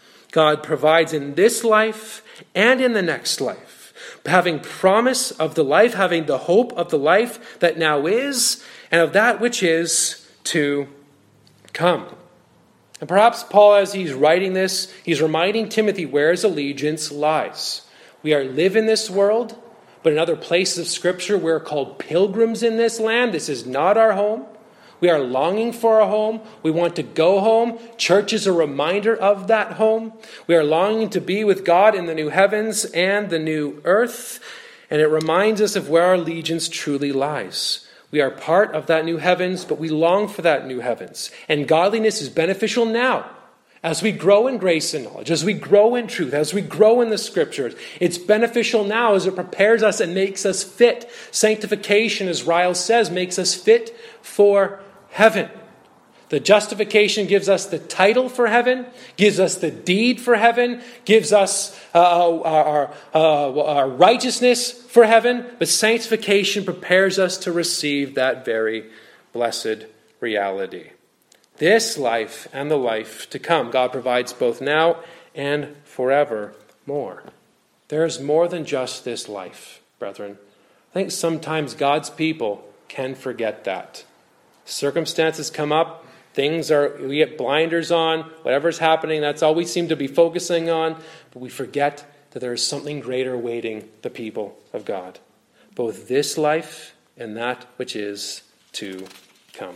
God provides in this life and in the next life, having promise of the life, having the hope of the life that now is, and of that which is to come. And perhaps Paul, as he's writing this, he's reminding Timothy where his allegiance lies. We are live in this world, but in other places of Scripture, we're called pilgrims in this land. This is not our home. We are longing for a home. We want to go home. Church is a reminder of that home. We are longing to be with God in the new heavens and the new earth. And it reminds us of where our allegiance truly lies. We are part of that new heavens, but we long for that new heavens. And godliness is beneficial now. As we grow in grace and knowledge, as we grow in truth, as we grow in the Scriptures, it's beneficial now as it prepares us and makes us fit. Sanctification, as Ryle says, makes us fit for heaven. The justification gives us the title for heaven, gives us the deed for heaven, gives us uh, our, uh, our righteousness for heaven, but sanctification prepares us to receive that very blessed reality. This life and the life to come, God provides both now and forevermore. There is more than just this life, brethren. I think sometimes God's people can forget that. Circumstances come up, things are, we get blinders on, whatever's happening, that's all we seem to be focusing on, but we forget that there is something greater awaiting the people of God. Both this life and that which is to come.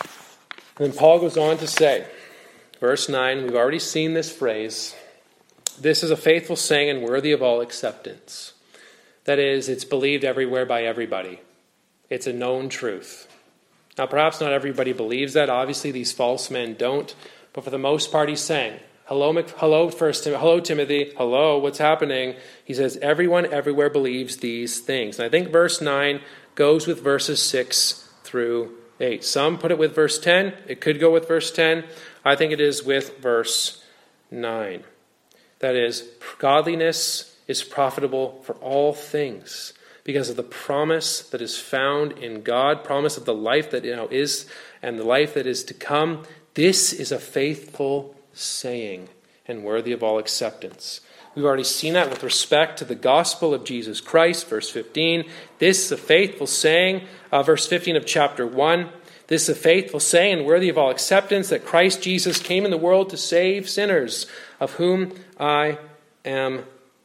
And then Paul goes on to say, verse nine, we've already seen this phrase, This is a faithful saying and worthy of all acceptance. That is, it's believed everywhere by everybody. It's a known truth. Now, perhaps not everybody believes that. Obviously, these false men don't. But for the most part, he's saying, hello, hello, first, hello, Timothy. Hello, what's happening? He says, everyone everywhere believes these things. And I think verse nine goes with verses six through eight. Some put it with verse ten. It could go with verse ten. I think it is with verse nine. That is, godliness is profitable for all things, because of the promise that is found in God, promise of the life that now is and the life that is to come. This is a faithful saying and worthy of all acceptance. We've already seen that with respect to the gospel of Jesus Christ, verse fifteen. This is a faithful saying, uh, verse fifteen of chapter one. This is a faithful saying and worthy of all acceptance, that Christ Jesus came in the world to save sinners, of whom I am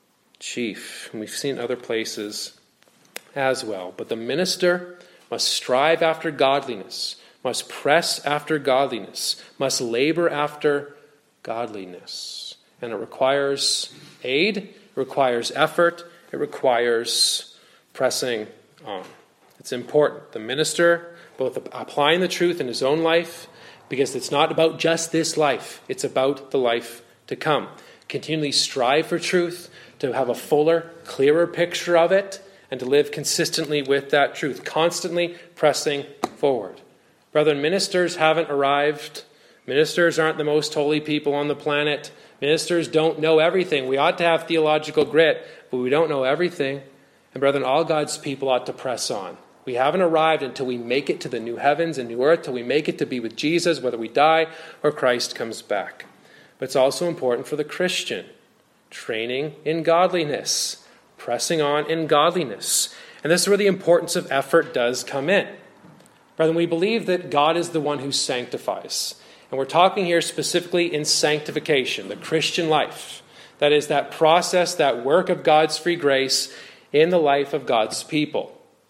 chief. And we've seen other places as well. But the minister must strive after godliness, must press after godliness, must labor after godliness. And it requires aid, it requires effort, it requires pressing on. It's important. The minister, both applying the truth in his own life, because it's not about just this life, it's about the life to come. Continually strive for truth, to have a fuller, clearer picture of it, and to live consistently with that truth, constantly pressing forward. Brethren, ministers haven't arrived. Ministers aren't the most holy people on the planet. Ministers don't know everything. We ought to have theological grit, but we don't know everything. And brethren, all God's people ought to press on. We haven't arrived until we make it to the new heavens and new earth, till we make it to be with Jesus, whether we die or Christ comes back. But it's also important for the Christian, training in godliness, pressing on in godliness. And this is where the importance of effort does come in. Brethren, we believe that God is the one who sanctifies. And we're talking here specifically in sanctification, the Christian life. That is, that process, that work of God's free grace in the life of God's people.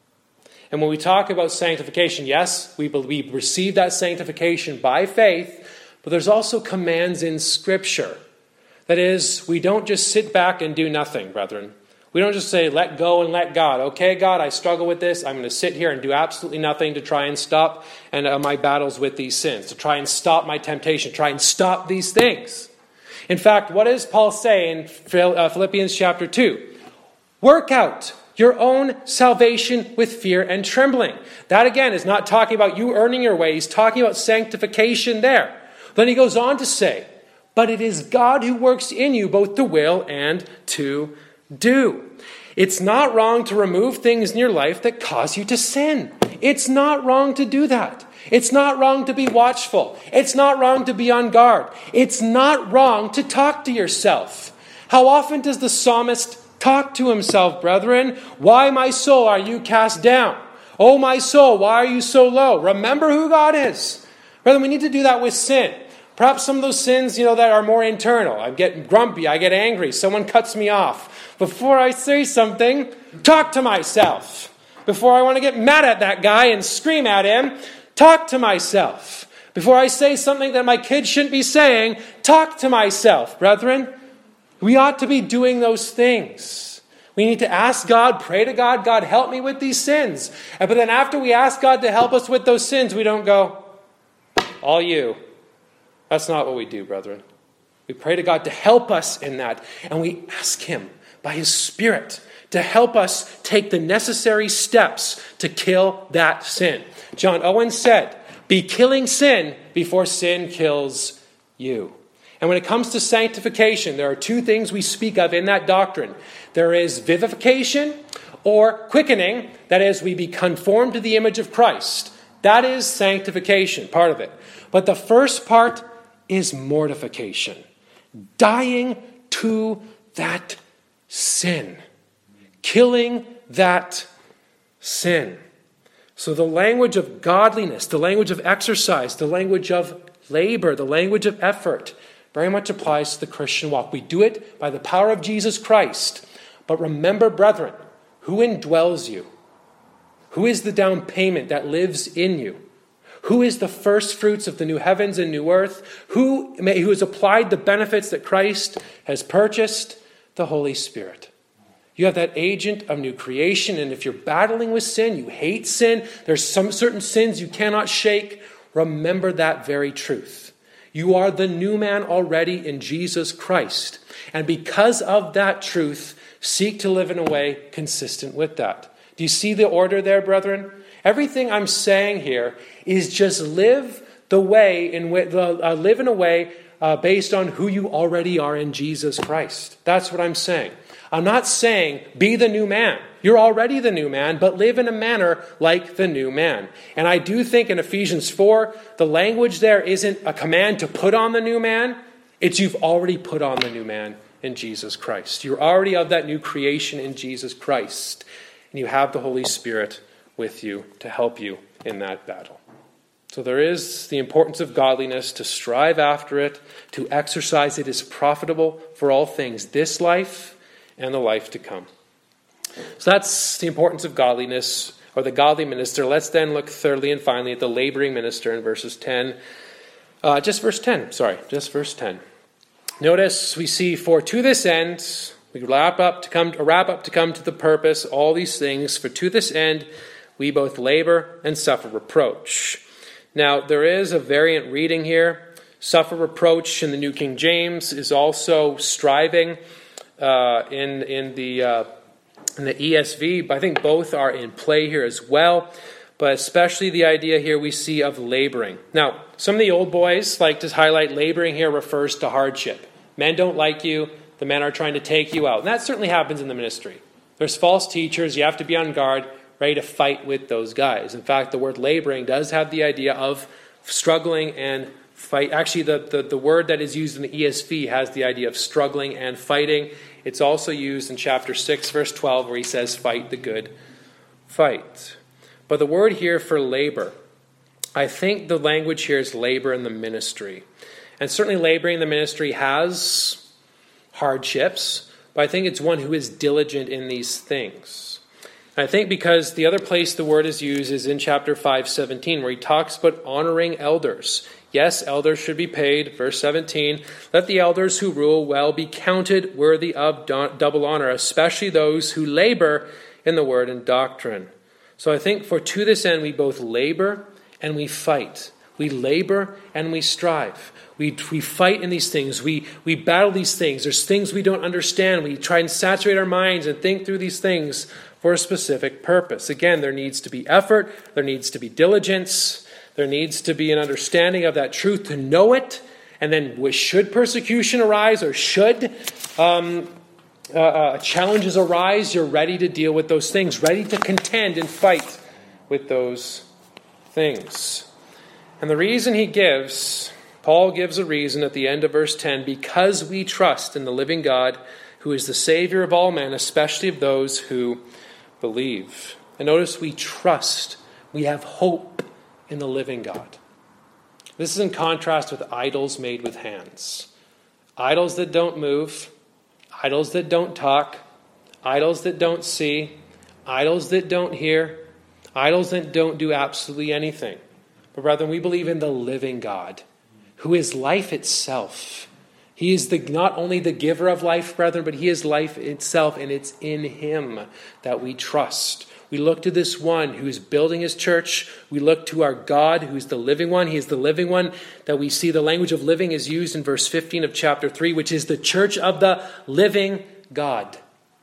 And when we talk about sanctification, yes, we we receive that sanctification by faith, but there's also commands in Scripture. That is, we don't just sit back and do nothing, brethren. We don't just say, let go and let God. Okay, God, I struggle with this. I'm going to sit here and do absolutely nothing to try and stop and uh, my battles with these sins, to try and stop my temptation, try and stop these things. In fact, what does Paul say in Philippians chapter two? Work out your own salvation with fear and trembling. That, again, is not talking about you earning your way. He's talking about sanctification there. Then he goes on to say, but it is God who works in you both to will and to do. It's not wrong to remove things in your life that cause you to sin. It's not wrong to do that. It's not wrong to be watchful. It's not wrong to be on guard. It's not wrong to talk to yourself. How often does the psalmist talk to himself, brethren? Why, my soul, are you cast down? Oh, my soul, why are you so low? Remember who God is. Brethren, we need to do that with sin. Perhaps some of those sins, you know, that are more internal. I get grumpy, I get angry, someone cuts me off. Before I say something, talk to myself. Before I want to get mad at that guy and scream at him, talk to myself. Before I say something that my kids shouldn't be saying, talk to myself, brethren. We ought to be doing those things. We need to ask God, pray to God, God, help me with these sins. But then after we ask God to help us with those sins, we don't go, all you. That's not what we do, brethren. We pray to God to help us in that, and we ask Him by His Spirit to help us take the necessary steps to kill that sin. John Owen said, be killing sin before sin kills you. And when it comes to sanctification, there are two things we speak of in that doctrine. There is vivification or quickening. That is, we be conformed to the image of Christ. That is sanctification, part of it. But the first part is mortification. Dying to that sin. Killing that sin. So the language of godliness, the language of exercise, the language of labor, the language of effort, very much applies to the Christian walk. We do it by the power of Jesus Christ. But remember, brethren, who indwells you? Who is the down payment that lives in you? Who is the first fruits of the new heavens and new earth? Who, who has applied the benefits that Christ has purchased? The Holy Spirit. You have that agent of new creation, and if you're battling with sin, you hate sin, there's some certain sins you cannot shake, remember that very truth. You are the new man already in Jesus Christ. And because of that truth, seek to live in a way consistent with that. Do you see the order there, brethren? Everything I'm saying here is just live the way in which, uh, live in a way uh, based on who you already are in Jesus Christ. That's what I'm saying. I'm not saying be the new man. You're already the new man, but live in a manner like the new man. And I do think in Ephesians four, the language there isn't a command to put on the new man. It's you've already put on the new man in Jesus Christ. You're already of that new creation in Jesus Christ. And you have the Holy Spirit with you to help you in that battle. So there is the importance of godliness, to strive after it, to exercise it is profitable for all things, this life and the life to come. So that's the importance of godliness, or the godly minister. Let's then look thirdly and finally at the laboring minister in verses ten. Uh, just verse ten, sorry, just verse ten. Notice we see, for to this end, we wrap up to come, wrap up to come to the purpose, all these things, for to this end we both labor and suffer reproach. Now, there is a variant reading here. Suffer reproach in the New King James is also striving. Uh, in in the uh, in the E S V, but I think both are in play here as well. But especially the idea here we see of laboring. Now, some of the old boys like to highlight laboring here refers to hardship. Men don't like you. The men are trying to take you out. And that certainly happens in the ministry. There's false teachers. You have to be on guard, ready to fight with those guys. In fact, the word laboring does have the idea of struggling and fight. Actually, the, the, the word that is used in the E S V has the idea of struggling and fighting. It's also used in chapter six, verse twelve, where he says, fight the good fight. But the word here for labor, I think the language here is labor in the ministry. And certainly laboring in the ministry has hardships, but I think it's one who is diligent in these things. I think because the other place the word is used is in chapter five seventeen, where he talks about honoring elders. Yes, elders should be paid. Verse seventeen, let the elders who rule well be counted worthy of do- double honor, especially those who labor in the word and doctrine. So I think for to this end we both labor and we fight. We labor and we strive. We we fight in these things. We we battle these things. There's things we don't understand. We try and saturate our minds and think through these things for a specific purpose. Again, there needs to be effort. There needs to be diligence. There needs to be an understanding of that truth to know it. And then should persecution arise or should um, uh, uh, challenges arise, you're ready to deal with those things, ready to contend and fight with those things. And the reason he gives, Paul gives a reason at the end of verse ten, because we trust in the living God, who is the Savior of all men, especially of those who believe. And notice we trust, we have hope in the living God. This is in contrast with idols made with hands. Idols that don't move, idols that don't talk, idols that don't see, idols that don't hear, idols that don't do absolutely anything. But rather, we believe in the living God, who is life itself. He is the not only the giver of life, brethren, but he is life itself, and it's in him that we trust. We look to this one who is building his church. We look to our God, who is the living one. He is the living one that we see the language of living is used in verse fifteen of chapter three, which is the church of the living God.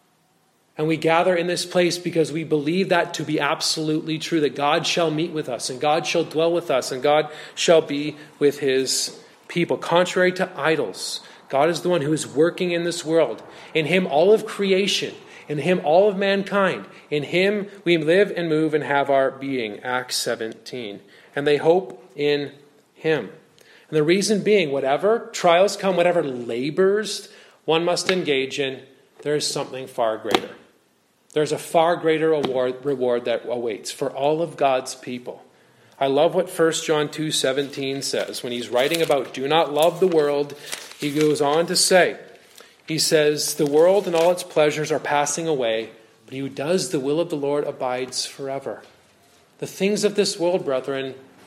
And we gather in this place because we believe that to be absolutely true, that God shall meet with us, and God shall dwell with us, and God shall be with his people. Contrary to idols, God is the one who is working in this world. In him, all of creation. In him, all of mankind. In him, we live and move and have our being. Acts seventeen. And they hope in him. And the reason being, whatever trials come, whatever labors one must engage in, there is something far greater. There's a far greater award, reward that awaits for all of God's people. I love what First John two seventeen says. When he's writing about do not love the world, he goes on to say, he says, the world and all its pleasures are passing away, but he who does the will of the Lord abides forever. The things of this world, brethren,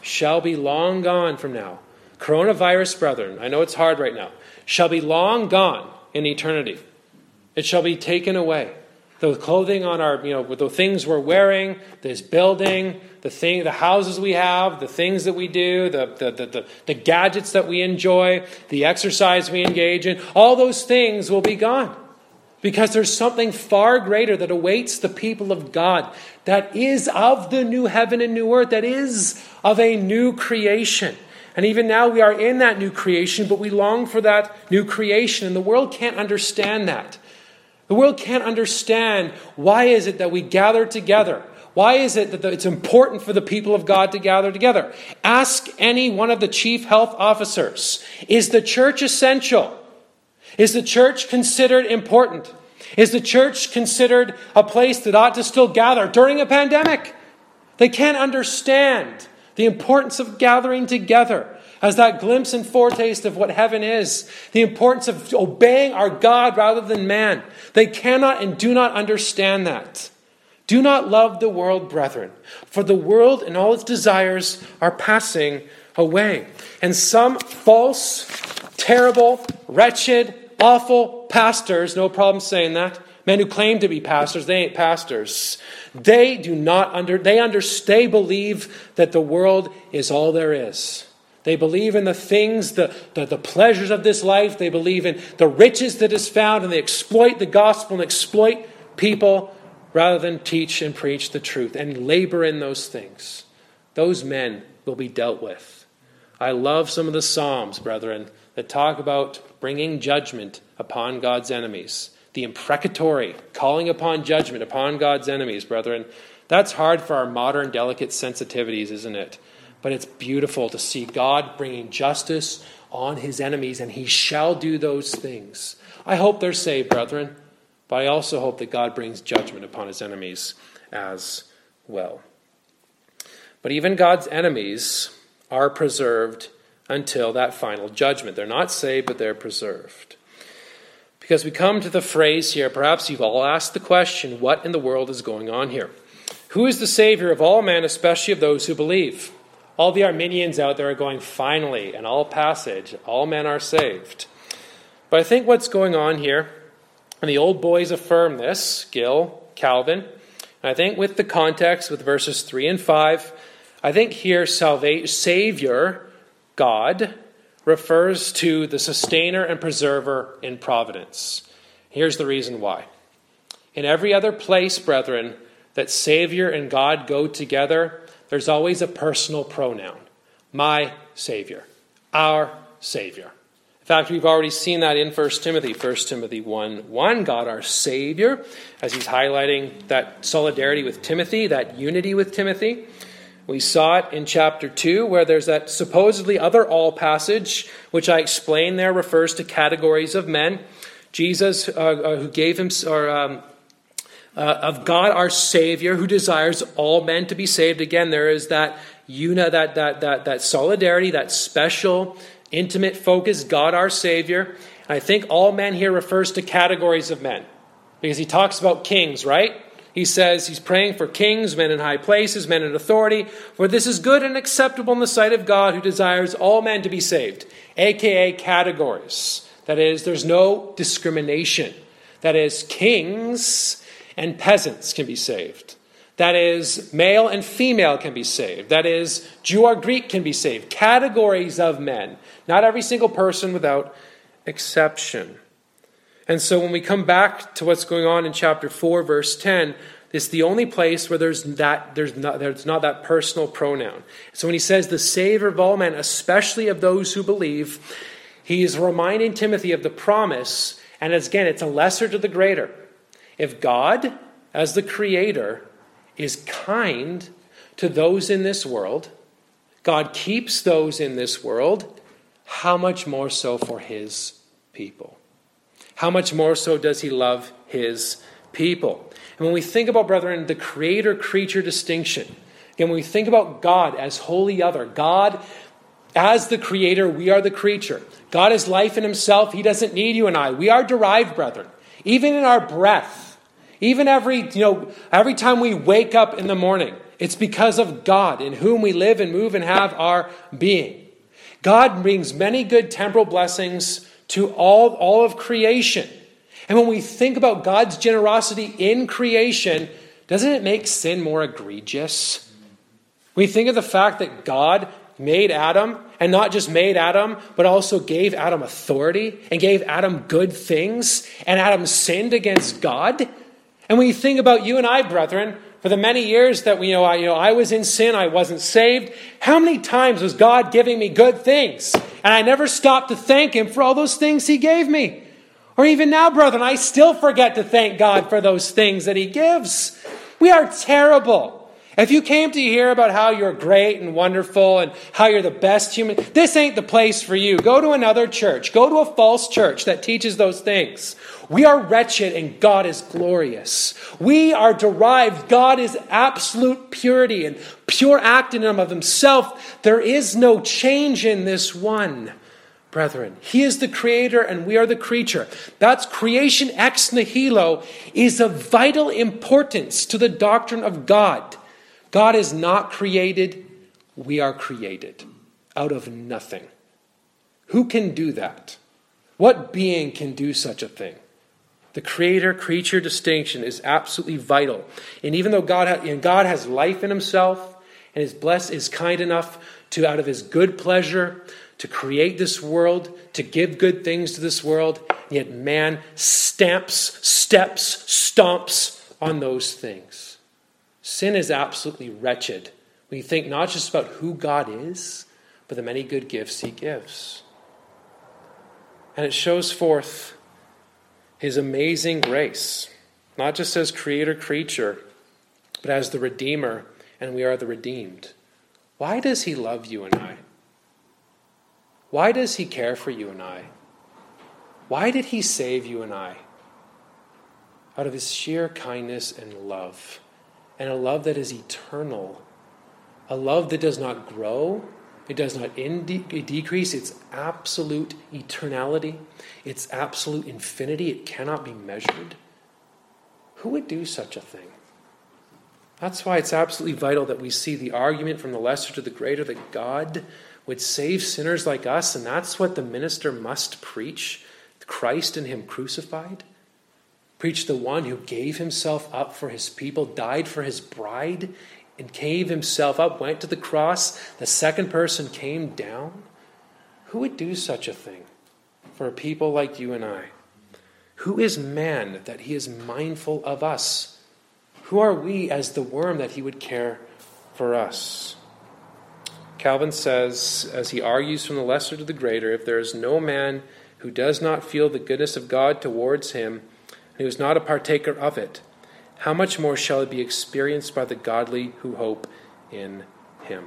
shall be long gone from now. Coronavirus, brethren, I know it's hard right now, shall be long gone in eternity. It shall be taken away. The clothing on our, you know, the things we're wearing, this building, the thing, the houses we have, the things that we do, the, the, the, the, the gadgets that we enjoy, the exercise we engage in, all those things will be gone. Because there's something far greater that awaits the people of God, that is of the new heaven and new earth, that is of a new creation. And even now we are in that new creation, but we long for that new creation, and the world can't understand that. The world can't understand why is it that we gather together. Why is it that it's important for the people of God to gather together? Ask any one of the chief health officers. Is the church essential? Is the church considered important? Is the church considered a place that ought to still gather during a pandemic? They can't understand the importance of gathering together as that glimpse and foretaste of what heaven is. The importance of obeying our God rather than man. They cannot and do not understand that. Do not love the world, brethren, for the world and all its desires are passing away. And some false, terrible, wretched, awful pastors, no problem saying that, men who claim to be pastors, they ain't pastors. They do not under, they under, they believe that the world is all there is. They believe in the things, the, the, the pleasures of this life. They believe in the riches that is found, and they exploit the gospel and exploit people rather than teach and preach the truth and labor in those things. Those men will be dealt with. I love some of the Psalms, brethren, that talk about bringing judgment upon God's enemies. The imprecatory, calling upon judgment upon God's enemies, brethren. That's hard for our modern delicate sensitivities, isn't it? But it's beautiful to see God bringing justice on his enemies, and he shall do those things. I hope they're saved, brethren, but I also hope that God brings judgment upon his enemies as well. But even God's enemies are preserved until that final judgment. They're not saved, but they're preserved. Because we come to the phrase here, perhaps you've all asked the question, what in the world is going on here? Who is the Savior of all men, especially of those who believe? All the Arminians out there are going, finally, in all passage, all men are saved. But I think what's going on here, and the old boys affirm this, Gill, Calvin, and I think with the context, with verses three and five, I think here salvation, Savior, God, refers to the sustainer and preserver in providence. Here's the reason why. In every other place, brethren, that Savior and God go together, there's always a personal pronoun. My Savior. Our Savior. In fact, we've already seen that in First Timothy. First Timothy one one, God our Savior, as he's highlighting that solidarity with Timothy, that unity with Timothy. We saw it in chapter two, where there's that supposedly other all passage, which I explained there refers to categories of men. Jesus, uh, uh, who gave him, or um, uh, of God our Savior, who desires all men to be saved. Again, there is that una, that that that that solidarity, that special, intimate focus. God our Savior. And I think all men here refers to categories of men, because he talks about kings, right? He says he's praying for kings, men in high places, men in authority, for this is good and acceptable in the sight of God, who desires all men to be saved, aka categories. That is, there's no discrimination. That is, kings and peasants can be saved. That is, male and female can be saved. That is, Jew or Greek can be saved. Categories of men. Not every single person without exception. And so when we come back to what's going on in chapter four, verse ten, it's the only place where there's that there's not there's not that personal pronoun. So when he says the Savior of all men, especially of those who believe, he is reminding Timothy of the promise. And again, it's a lesser to the greater. If God, as the Creator, is kind to those in this world, God keeps those in this world, how much more so for his people? How much more so does he love his people? And when we think about, brethren, the creator-creature distinction, again, when we think about God as wholly other, God as the creator, we are the creature. God is life in himself. He doesn't need you and I. We are derived, brethren. Even in our breath, even every, you know, every time we wake up in the morning, It's because of God, in whom we live and move and have our being. God brings many good temporal blessings to all, all of creation. And when we think about God's generosity in creation, doesn't it make sin more egregious? We think of the fact that God made Adam, and not just made Adam, but also gave Adam authority and gave Adam good things, and Adam sinned against God. And when you think about you and I, brethren, for the many years that we, you know, I, you know, I was in sin, I wasn't saved, how many times was God giving me good things? And I never stopped to thank him for all those things he gave me. Or even now, brethren, I still forget to thank God for those things that he gives. We are terrible. If you came to hear about how you're great and wonderful and how you're the best human, this ain't the place for you. Go to another church. Go to a false church that teaches those things. We are wretched and God is glorious. We are derived. God is absolute purity and pure act in and of himself. There is no change in this one, brethren. He is the creator and we are the creature. That's creation ex nihilo is of vital importance to the doctrine of God. God is not created, we are created out of nothing. Who can do that? What being can do such a thing? The creator-creature distinction is absolutely vital. And even though God, ha- and God has life in himself and is blessed, is kind enough to, out of his good pleasure, to create this world, to give good things to this world, yet man stamps, steps, stomps on those things. Sin is absolutely wretched when you think not just about who God is, but the many good gifts he gives. And it shows forth his amazing grace, not just as creator-creature, but as the Redeemer, and we are the redeemed. Why does he love you and I? Why does he care for you and I? Why did he save you and I? Out of his sheer kindness and love. And a love that is eternal. A love that does not grow. It does not inde- decrease. It's absolute eternality. It's absolute infinity. It cannot be measured. Who would do such a thing? That's why it's absolutely vital that we see the argument from the lesser to the greater that God would save sinners like us. And that's what the minister must preach. Christ and him crucified. Preach the one who gave himself up for his people, died for his bride, and gave himself up, went to the cross. The second person came down. Who would do such a thing for a people like you and I? Who is man that he is mindful of us? Who are we as the worm that he would care for us? Calvin says, as he argues from the lesser to the greater, if there is no man who does not feel the goodness of God towards him, and who is not a partaker of it, how much more shall it be experienced by the godly who hope in him?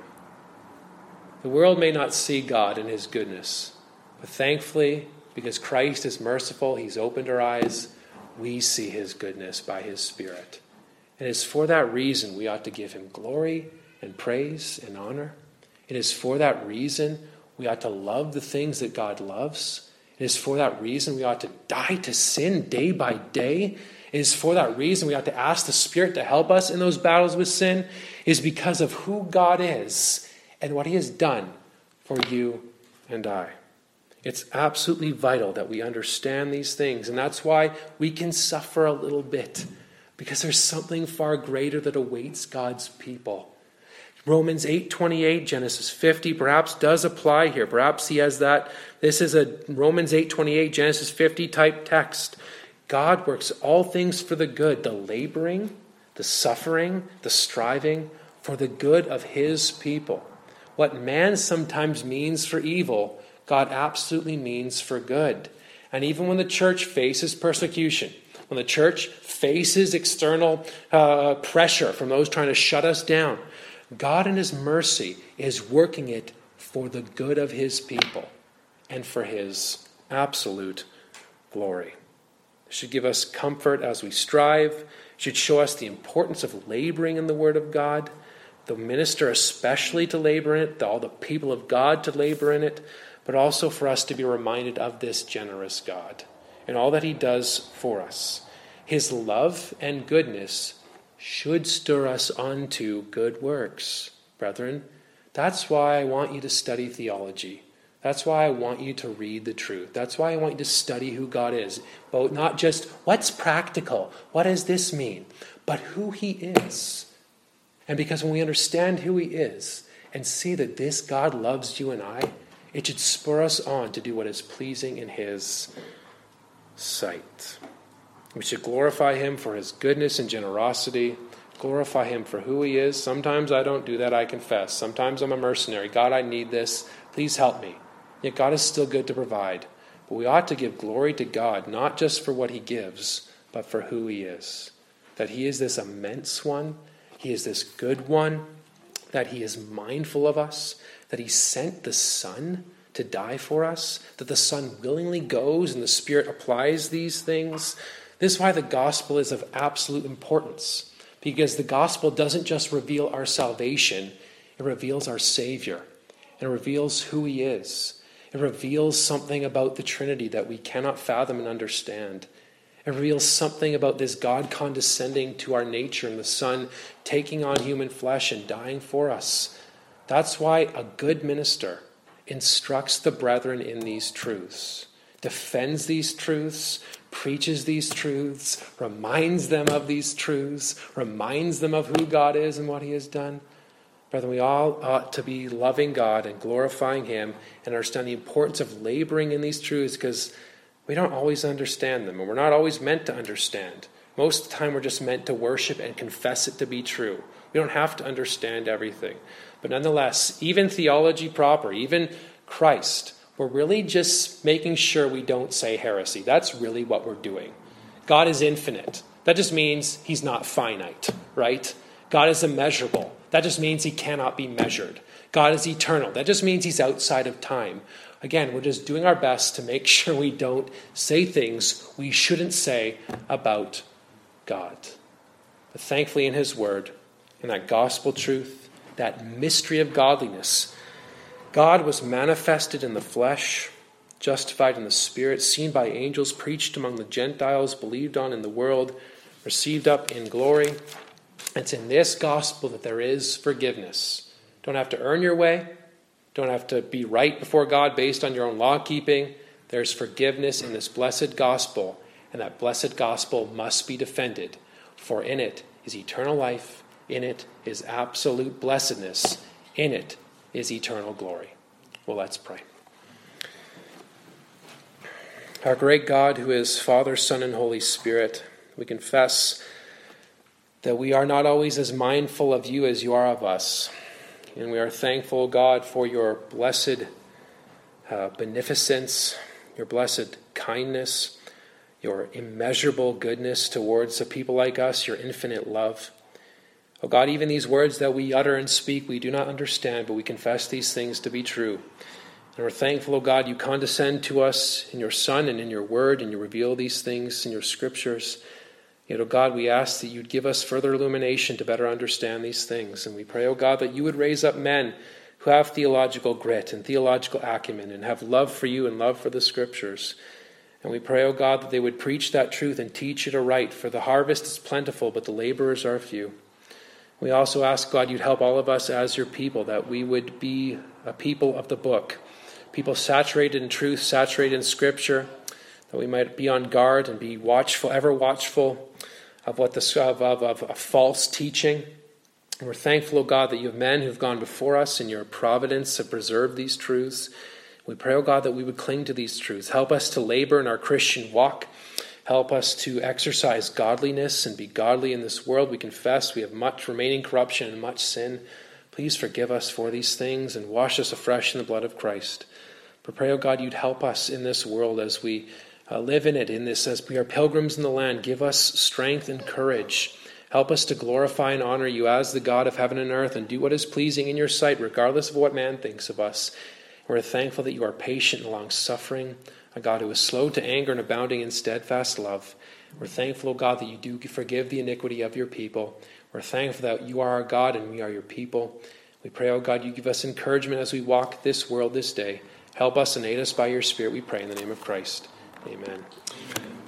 The world may not see God in his goodness, but thankfully, because Christ is merciful, he's opened our eyes, we see his goodness by his Spirit. And it's for that reason we ought to give him glory and praise and honor. It is for that reason we ought to love the things that God loves. It is for that reason we ought to die to sin day by day. It is for that reason we ought to ask the Spirit to help us in those battles with sin. It is because of who God is and what he has done for you and I. It's absolutely vital that we understand these things. And that's why we can suffer a little bit. Because there's something far greater that awaits God's people. Romans eight twenty-eight, Genesis fifty, perhaps does apply here. Perhaps he has that. This is a Romans eight twenty-eight, Genesis fifty type text. God works all things for the good, the laboring, the suffering, the striving, for the good of his people. What man sometimes means for evil, God absolutely means for good. And even when the church faces persecution, when the church faces external uh, pressure from those trying to shut us down, God in his mercy is working it for the good of his people and for his absolute glory. It should give us comfort as we strive. It should show us the importance of laboring in the Word of God, the minister especially to labor in it, all the people of God to labor in it, but also for us to be reminded of this generous God and all that he does for us. His love and goodness should stir us unto good works. Brethren, that's why I want you to study theology. That's why I want you to read the truth. That's why I want you to study who God is. But not just what's practical, what does this mean, but who he is. And because when we understand who he is and see that this God loves you and I, it should spur us on to do what is pleasing in his sight. We should glorify him for his goodness and generosity. Glorify him for who he is. Sometimes I don't do that, I confess. Sometimes I'm a mercenary. God, I need this. Please help me. Yet God is still good to provide. But we ought to give glory to God, not just for what he gives, but for who he is. That he is this immense one. He is this good one. That he is mindful of us. That he sent the Son to die for us. That the Son willingly goes and the Spirit applies these things. This is why the gospel is of absolute importance. Because the gospel doesn't just reveal our salvation. It reveals our Savior. And it reveals who he is. It reveals something about the Trinity that we cannot fathom and understand. It reveals something about this God condescending to our nature and the Son taking on human flesh and dying for us. That's why a good minister instructs the brethren in these truths, defends these truths, preaches these truths, reminds them of these truths, reminds them of who God is and what he has done. Brethren, we all ought to be loving God and glorifying him and understand the importance of laboring in these truths because we don't always understand them and we're not always meant to understand. Most of the time we're just meant to worship and confess it to be true. We don't have to understand everything. But nonetheless, even theology proper, even Christ, we're really just making sure we don't say heresy. That's really what we're doing. God is infinite. That just means he's not finite, right? God is immeasurable. That just means he cannot be measured. God is eternal. That just means he's outside of time. Again, we're just doing our best to make sure we don't say things we shouldn't say about God. But thankfully in his word, in that gospel truth, that mystery of godliness, God was manifested in the flesh, justified in the Spirit, seen by angels, preached among the Gentiles, believed on in the world, received up in glory. It's in this gospel that there is forgiveness. Don't have to earn your way. Don't have to be right before God based on your own law keeping. There's forgiveness in this blessed gospel, and that blessed gospel must be defended. For in it is eternal life. In it is absolute blessedness. In it is eternal glory. Well, let's pray. Our great God, who is Father, Son, and Holy Spirit, we confess that we are not always as mindful of you as you are of us. And we are thankful, God, for your blessed uh, beneficence, your blessed kindness, your immeasurable goodness towards a people like us, your infinite love. Oh God, even these words that we utter and speak, we do not understand, but we confess these things to be true. And we're thankful, oh God, you condescend to us in your Son and in your word, and you reveal these things in your scriptures. Yet, oh God, we ask that you'd give us further illumination to better understand these things. And we pray, oh God, that you would raise up men who have theological grit and theological acumen and have love for you and love for the scriptures. And we pray, oh God, that they would preach that truth and teach it aright, for the harvest is plentiful, but the laborers are few. We also ask, God, you'd help all of us as your people, that we would be a people of the book, people saturated in truth, saturated in scripture, that we might be on guard and be watchful, ever watchful of what the of, of, of, of false teaching. And we're thankful, O God, that you have men who've gone before us in your providence have preserved these truths. We pray, O God, that we would cling to these truths. Help us to labor in our Christian walk. Help us to exercise godliness and be godly in this world. We confess we have much remaining corruption and much sin. Please forgive us for these things and wash us afresh in the blood of Christ. But pray, O God, you'd help us in this world as we Uh, live in it, in this, as we are pilgrims in the land. Give us strength and courage. Help us to glorify and honor you as the God of heaven and earth and do what is pleasing in your sight, regardless of what man thinks of us. We're thankful that you are patient and long-suffering, a God who is slow to anger and abounding in steadfast love. We're thankful, O God, that you do forgive the iniquity of your people. We're thankful that you are our God and we are your people. We pray, O God, you give us encouragement as we walk this world this day. Help us and aid us by your Spirit, we pray in the name of Christ. Amen.